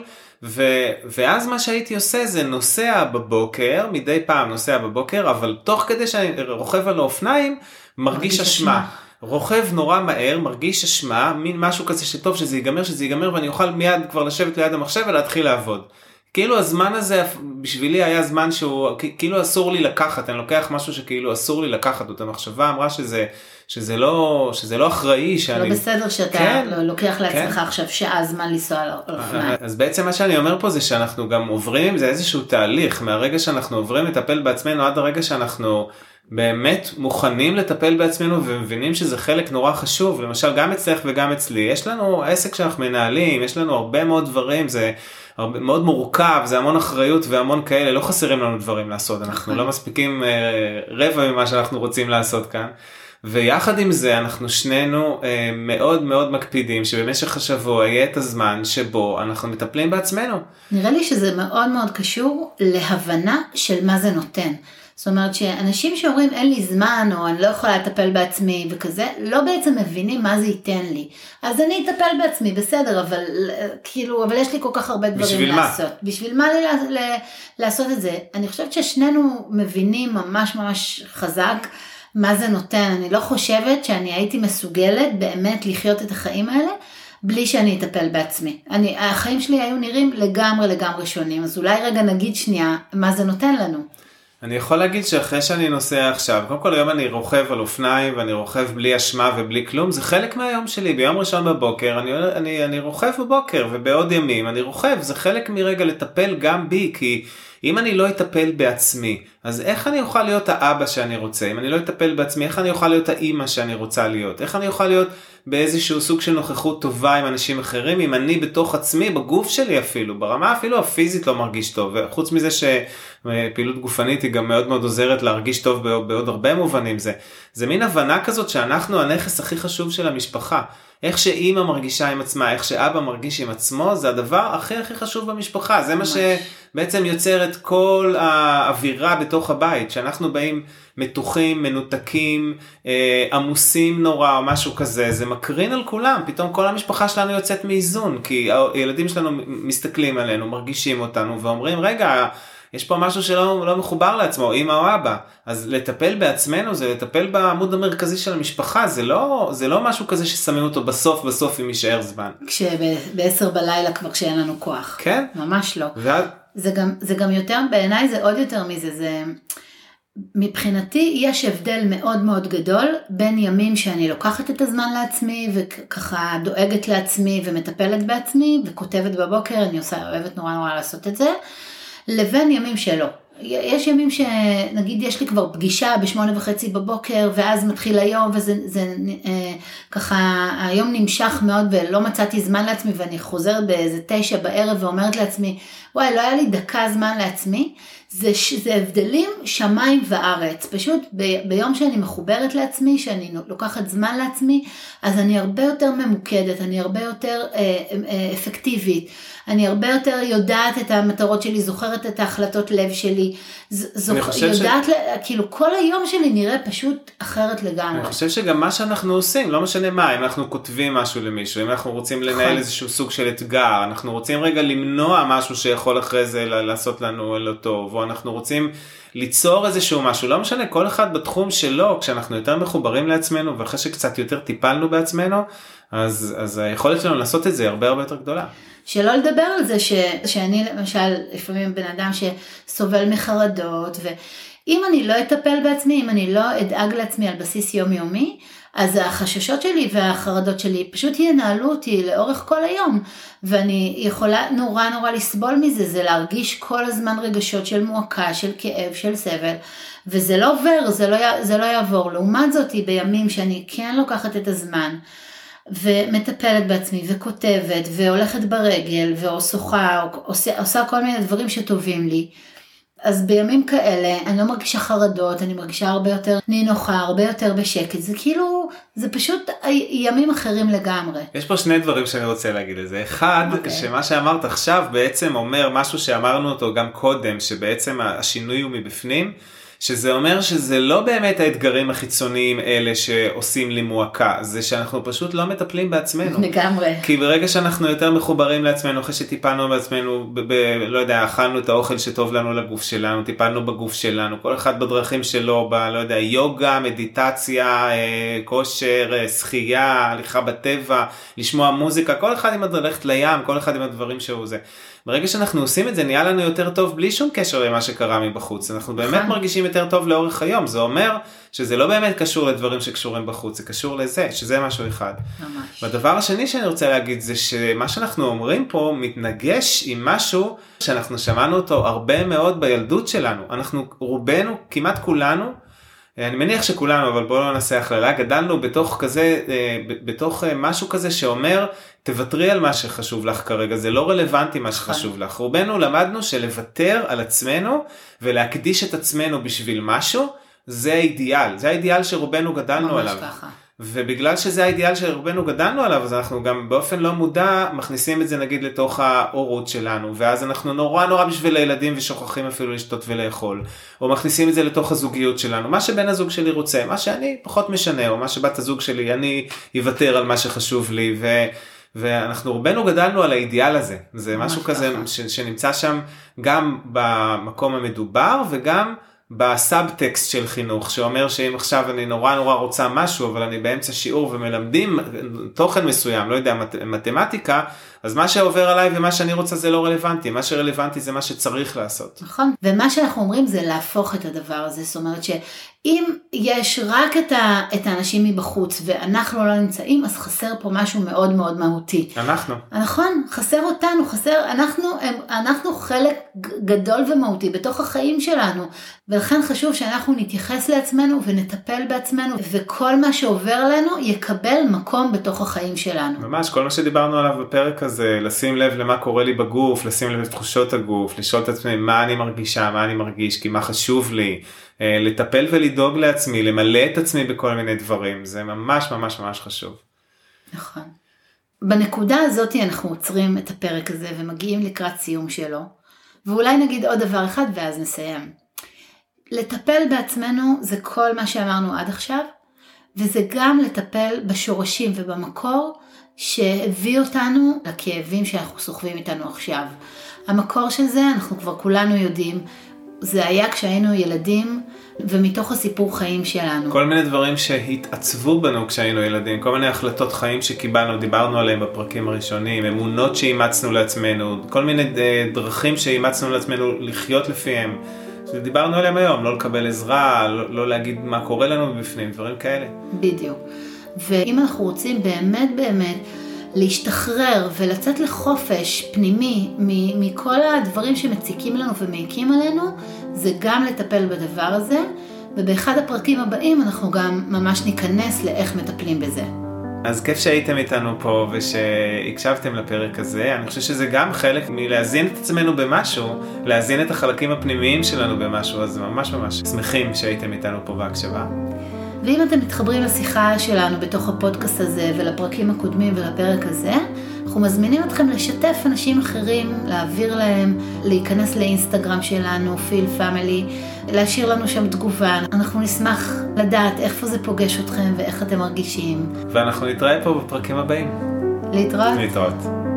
ואז מה שהייתי עושה זה נוסע בבוקר, מדי פעם נוסע בבוקר, אבל תוך כדי שאני רוכב על האופניים, מרגיש אשמה. רוכב נורא מהר, מרגיש אשמה, מין משהו כזה שטוב שזה ייגמר, ואני אוכל מיד כבר לשבת ליד המחשב ולהתחיל לעבוד. כאילו הזמן הזה בשבילי היה זמן שהוא כאילו אסור לי לקחת, אני לוקח משהו שכאילו אסור לי לקחת, אותה מחשבה אמרה שזה לא אחראי. לא בסדר שאתה כן, לוקח לעצמך כן. עכשיו שעה זמן לנסוע על אופניים. אז בעצם מה שאני אומר פה זה שאנחנו גם עוברים, זה איזשהו תהליך, מהרגע שאנחנו עוברים לטפל בעצמנו עד הרגע שאנחנו באמת מוכנים לטפל בעצמנו ומבינים שזה חלק נורא חשוב, למשל גם אצלך וגם אצלי, יש לנו עסק שאנחנו מנהלים, יש לנו הרבה מאוד דברים, זה מאוד מורכב, זה המון אחריות והמון כאלה, לא חסרים לנו דברים לעשות, אנחנו לא מספיקים רבע ממה שאנחנו רוצים לעשות כאן, ויחד עם זה אנחנו שנינו מאוד מאוד מקפידים שבמשך השבוע יהיה את הזמן שבו אנחנו מטפלים בעצמנו. נראה לי שזה מאוד מאוד קשור להבנה של מה זה נותן. זאת אומרת שאנשים שאומרים אין לי זמן או אני לא יכולה לטפל בעצמי וכזה, לא בעצם מבינים מה זה ייתן לי. אז אני אטפל בעצמי, בסדר, אבל יש לי כל כך הרבה דברים לעשות. בשביל מה לי לעשות את זה? אני חושבת ששנינו מבינים ממש ממש חזק מה זה נותן. אני לא חושבת שאני הייתי מסוגלת באמת לחיות את החיים האלה, בלי שאני אטפל בעצמי. החיים שלי היו נראים לגמרי שונים, אז אולי רגע נגיד שנייה, מה זה נותן לנו. אני יכול להגיד שאחרי שאני נוסע עכשיו, קודם כל היום אני רוכב על אופניים, ואני רוכב בלי אשמה ובלי כלום, זה חלק מהיום שלי, ביום ראשון בבוקר, אני רוכב בבוקר, ובעוד ימים אני רוכב, זה חלק מרגע לטפל גם בי, כי אם אני לא אטפל בעצמי, אז איך אני אוכל להיות האבא שאני רוצה? אם אני לא אטפל בעצמי, איך אני אוכל להיות האמא שאני רוצה להיות? איך אני אוכל להיות באיזשהו סוג של נוכחות טובה עם אנשים אחרים, אם אני בתוך עצמי, בגוף שלי אפילו, ברמה אפילו הפיזית לא מרגיש טוב, וחוץ מזה שפעילות גופנית היא גם מאוד מאוד עוזרת להרגיש טוב בעוד הרבה מובנים, זה מין הבנה כזאת שאנחנו הנכס הכי חשוב של המשפחה, איך שאמא מרגישה עם עצמה, איך שאבא מרגיש עם עצמו, זה הדבר הכי חשוב במשפחה, זה מה שבעצם יוצר את כל האווירה בתוך הבית, שאנחנו באים מתוחים, מנותקים, עמוסים נורא או משהו כזה, זה מקרין על כולם, פתאום כל המשפחה שלנו יוצאת מאיזון, כי הילדים שלנו מסתכלים עלינו, מרגישים אותנו ואומרים, רגע, יש פה משהו שלא מחובר לעצמו, אמא או אבא, אז לטפל בעצמנו זה לטפל בעמוד המרכזי של המשפחה, זה לא משהו כזה ששמים אותו בסוף אם יישאר זמן. כשב-10 בלילה כבר כשאין לנו כוח. כן. ממש לא. זה גם יותר, בעיניי זה עוד יותר מזה, זה... מבחינתי יש הבדל מאוד מאוד גדול בין ימים שאני לוקחת את הזמן לעצמי וככה דואגת לעצמי ומטפלת בעצמי וכותבת בבוקר, אני אוהבת נורא לעשות את זה, לבין ימים שלא. יש ימים שנגיד יש לי כבר פגישה ב8:30 בבוקר ואז מתחיל היום וזה ככה היום נמשך מאוד ולא מצאתי זמן לעצמי ואני חוזרת באיזה 9 בערב ואומרת לעצמי וואי לא היה לי דקה זמן לעצמי, זה הבדלים שמיים וארץ, פשוט ביום שאני מחוברת לעצמי, שאני לוקחת זמן לעצמי, אז אני הרבה יותר ממוקדת, אני הרבה יותר אפקטיבית, אני הרבה יותר יודעת את המטרות שלי, זוכרת את ההחלטות לב שלי, יודעת, כאילו כל היום שלי נראה פשוט אחרת לגמרי. אני חושב שגם מה שאנחנו עושים, לא משנה מה, אם אנחנו כותבים משהו למישהו, אם אנחנו רוצים לנהל איזשהו סוג של אתגר, אנחנו רוצים רגע למנוע משהו שיכול אחרי זה לעשות לנו לא טוב, או אנחנו רוצים ליצור איזשהו משהו, לא משנה, כל אחד בתחום שלו, כשאנחנו יותר מחוברים לעצמנו, ואחרי שקצת יותר טיפלנו בעצמנו, אז היכולת שלנו לעשות את זה הרבה יותר גדולה. שלא לדבר על זה שאני למשל לפעמים בן אדם שסובל מחרדות, ואם אני לא אטפל בעצמי, אם אני לא אדאג לעצמי על בסיס יומיומי, אז החששות שלי והחרדות שלי פשוט ינהלו אותי לאורך כל היום, ואני יכולה נורא לסבול מזה, זה להרגיש כל הזמן רגשות של מועקה, של כאב, של סבל, וזה לא עובר, זה לא יעבור. לעומת זאת, בימים שאני כן לוקחת את הזמן, ומטפלת בעצמי, וכותבת, והולכת ברגל, ועושה כל מיני דברים שטובים לי, אז בימים כאלה אני לא מרגישה חרדות, אני מרגישה הרבה יותר נינוחה, הרבה יותר בשקט, זה כאילו, זה פשוט ימים אחרים לגמרי. יש פה שני דברים שאני רוצה להגיד לזה. אחד, שמה שאמרת עכשיו בעצם אומר משהו שאמרנו אותו גם קודם, שבעצם השינוי הוא מבפנים, שזה אומר שזה לא באמת האתגרים החיצוניים אלה שעושים לי מועקה, זה שאנחנו פשוט לא מטפלים בעצמנו. לגמרי. כי ברגע שאנחנו יותר מחוברים לעצמנו, אחרי שטיפלנו בעצמנו, לא יודע, אכלנו את האוכל שטוב לנו לגוף שלנו, טיפלנו בגוף שלנו, כל אחד בדרכים שלו, לא יודע, יוגה, מדיטציה, כושר, שחייה, הליכה בטבע, לשמוע מוזיקה, כל אחד עם ללכת לים, כל אחד עם הדברים שהוא זה. ברגע שאנחנו עושים את זה, נהיה לנו יותר טוב בלי שום קשר למה שקרה מבחוץ. אנחנו באמת מרגישים יותר טוב לאורך היום. זה אומר שזה לא באמת קשור לדברים שקשורים בחוץ, זה קשור לזה, שזה משהו אחד. ממש. והדבר השני שאני רוצה להגיד זה שמה שאנחנו אומרים פה מתנגש עם משהו שאנחנו שמענו אותו הרבה מאוד בילדות שלנו. אנחנו רובנו, כמעט כולנו, אני מניח שכולנו, אבל בואו לא נעשה הכללה, גדלנו בתוך משהו כזה שאומר, תוותרי על מה שחשוב לך כרגע, זה לא רלוונטי מה שחשוב לך. רובנו למדנו שלוותר על עצמנו ולהקדיש את עצמנו בשביל משהו, זה האידיאל, זה האידיאל שרובנו גדלנו עליו. ככה. ובגלל שזה האידיאל שרובנו גדלנו עליו, אז אנחנו גם באופן לא מודע מכניסים את זה נגיד לתוך ההורות שלנו, ואז אנחנו נורא בשביל הילדים ושוכחים אפילו לשתות ולאכול, או מכניסים את זה לתוך הזוגיות שלנו, מה שבן הזוג שלי רוצה, מה שאני פחות משנה, או מה שבת הזוג שלי, אני יוותר על מה שחשוב לי, ואנחנו רובנו גדלנו על האידיאל הזה, זה משהו כזה שנמצא שם גם במקום המדובר, וגם בסאבטקסט של חינוך, שאומר שאם עכשיו אני נורא רוצה משהו, אבל אני באמצע שיעור ומלמדים תוכן מסוים, לא יודע, מתמטיקה, אז מה שעובר עליי ומה שאני רוצה זה לא רלוונטי, מה שרלוונטי זה מה שצריך לעשות. נכון, ומה שאנחנו אומרים זה להפוך את הדבר הזה, זאת אומרת שאם יש רק את האנשים מבחוץ ואנחנו לא נמצאים, אז חסר פה משהו מאוד מאוד מהותי. נכון, חסר אותנו, אנחנו חלק גדול ומהותי בתוך החיים שלנו, ולכן חשוב שאנחנו נתייחס לעצמנו ונטפל בעצמנו, וכל מה שעובר לנו יקבל מקום בתוך החיים שלנו. ממש, כל מה שדיברנו עליו בפרק הזה, לשים לב למה קורה לי בגוף, לשים לב לתחושות הגוף, לשאול את עצמי מה אני מרגישה, מה אני מרגיש, כי מה חשוב לי, לטפל ולדאוג לעצמי, למלא את עצמי בכל מיני דברים, זה ממש ממש ממש חשוב. נכון. בנקודה הזאת אנחנו עוצרים את הפרק הזה ומגיעים לקראת סיום שלו, ואולי נגיד עוד דבר אחד ואז נסיים. לטפל בעצמנו זה כל מה שאמרנו עד עכשיו, וזה גם לטפל בשורשים ובמקור שהביא אותנו לכאבים שאנחנו סוחבים איתנו עכשיו. המקור של זה, אנחנו כבר כולנו יודעים, זה היה כשהיינו ילדים ומתוך הסיפור חיים שלנו. כל מיני דברים שהתעצבו בנו כשהיינו ילדים, כל מיני החלטות חיים שקיבלנו, דיברנו עליהם בפרקים הראשונים, אמונות שאימצנו לעצמנו, כל מיני דרכים שאימצנו לעצמנו לחיות לפיהם. דיברנו עליהם היום, לא לקבל עזרה, לא להגיד מה קורה לנו בפנים, דברים כאלה. בדיוק. ואם אנחנו רוצים באמת להשתחרר ולצאת לחופש פנימי מכל הדברים שמציקים לנו ומעיקים עלינו, זה גם לטפל בדבר הזה, ובאחד הפרקים הבאים אנחנו גם ממש ניכנס לאיך מטפלים בזה. אז כיף שהייתם איתנו פה ושהקשבתם לפרק הזה. אני חושב שזה גם חלק מלהזין את עצמנו במשהו, להזין את החלקים הפנימיים שלנו במשהו, אז ממש ממש שמחים שהייתם איתנו פה בהקשבה. ואם אתם מתחברים לשיחה שלנו בתוך הפודקאסט הזה ולפרקים הקודמים ולפרק הזה, אנחנו מזמינים אתכם לשתף אנשים אחרים, להעביר להם, להיכנס לאינסטגרם שלנו, פיל פאמילי, להשאיר לנו שם תגובה. אנחנו נשמח לדעת איפה זה פוגש אתכם ואיך אתם מרגישים. ואנחנו נתראה פה בפרקים הבאים. להתראות. להתראות.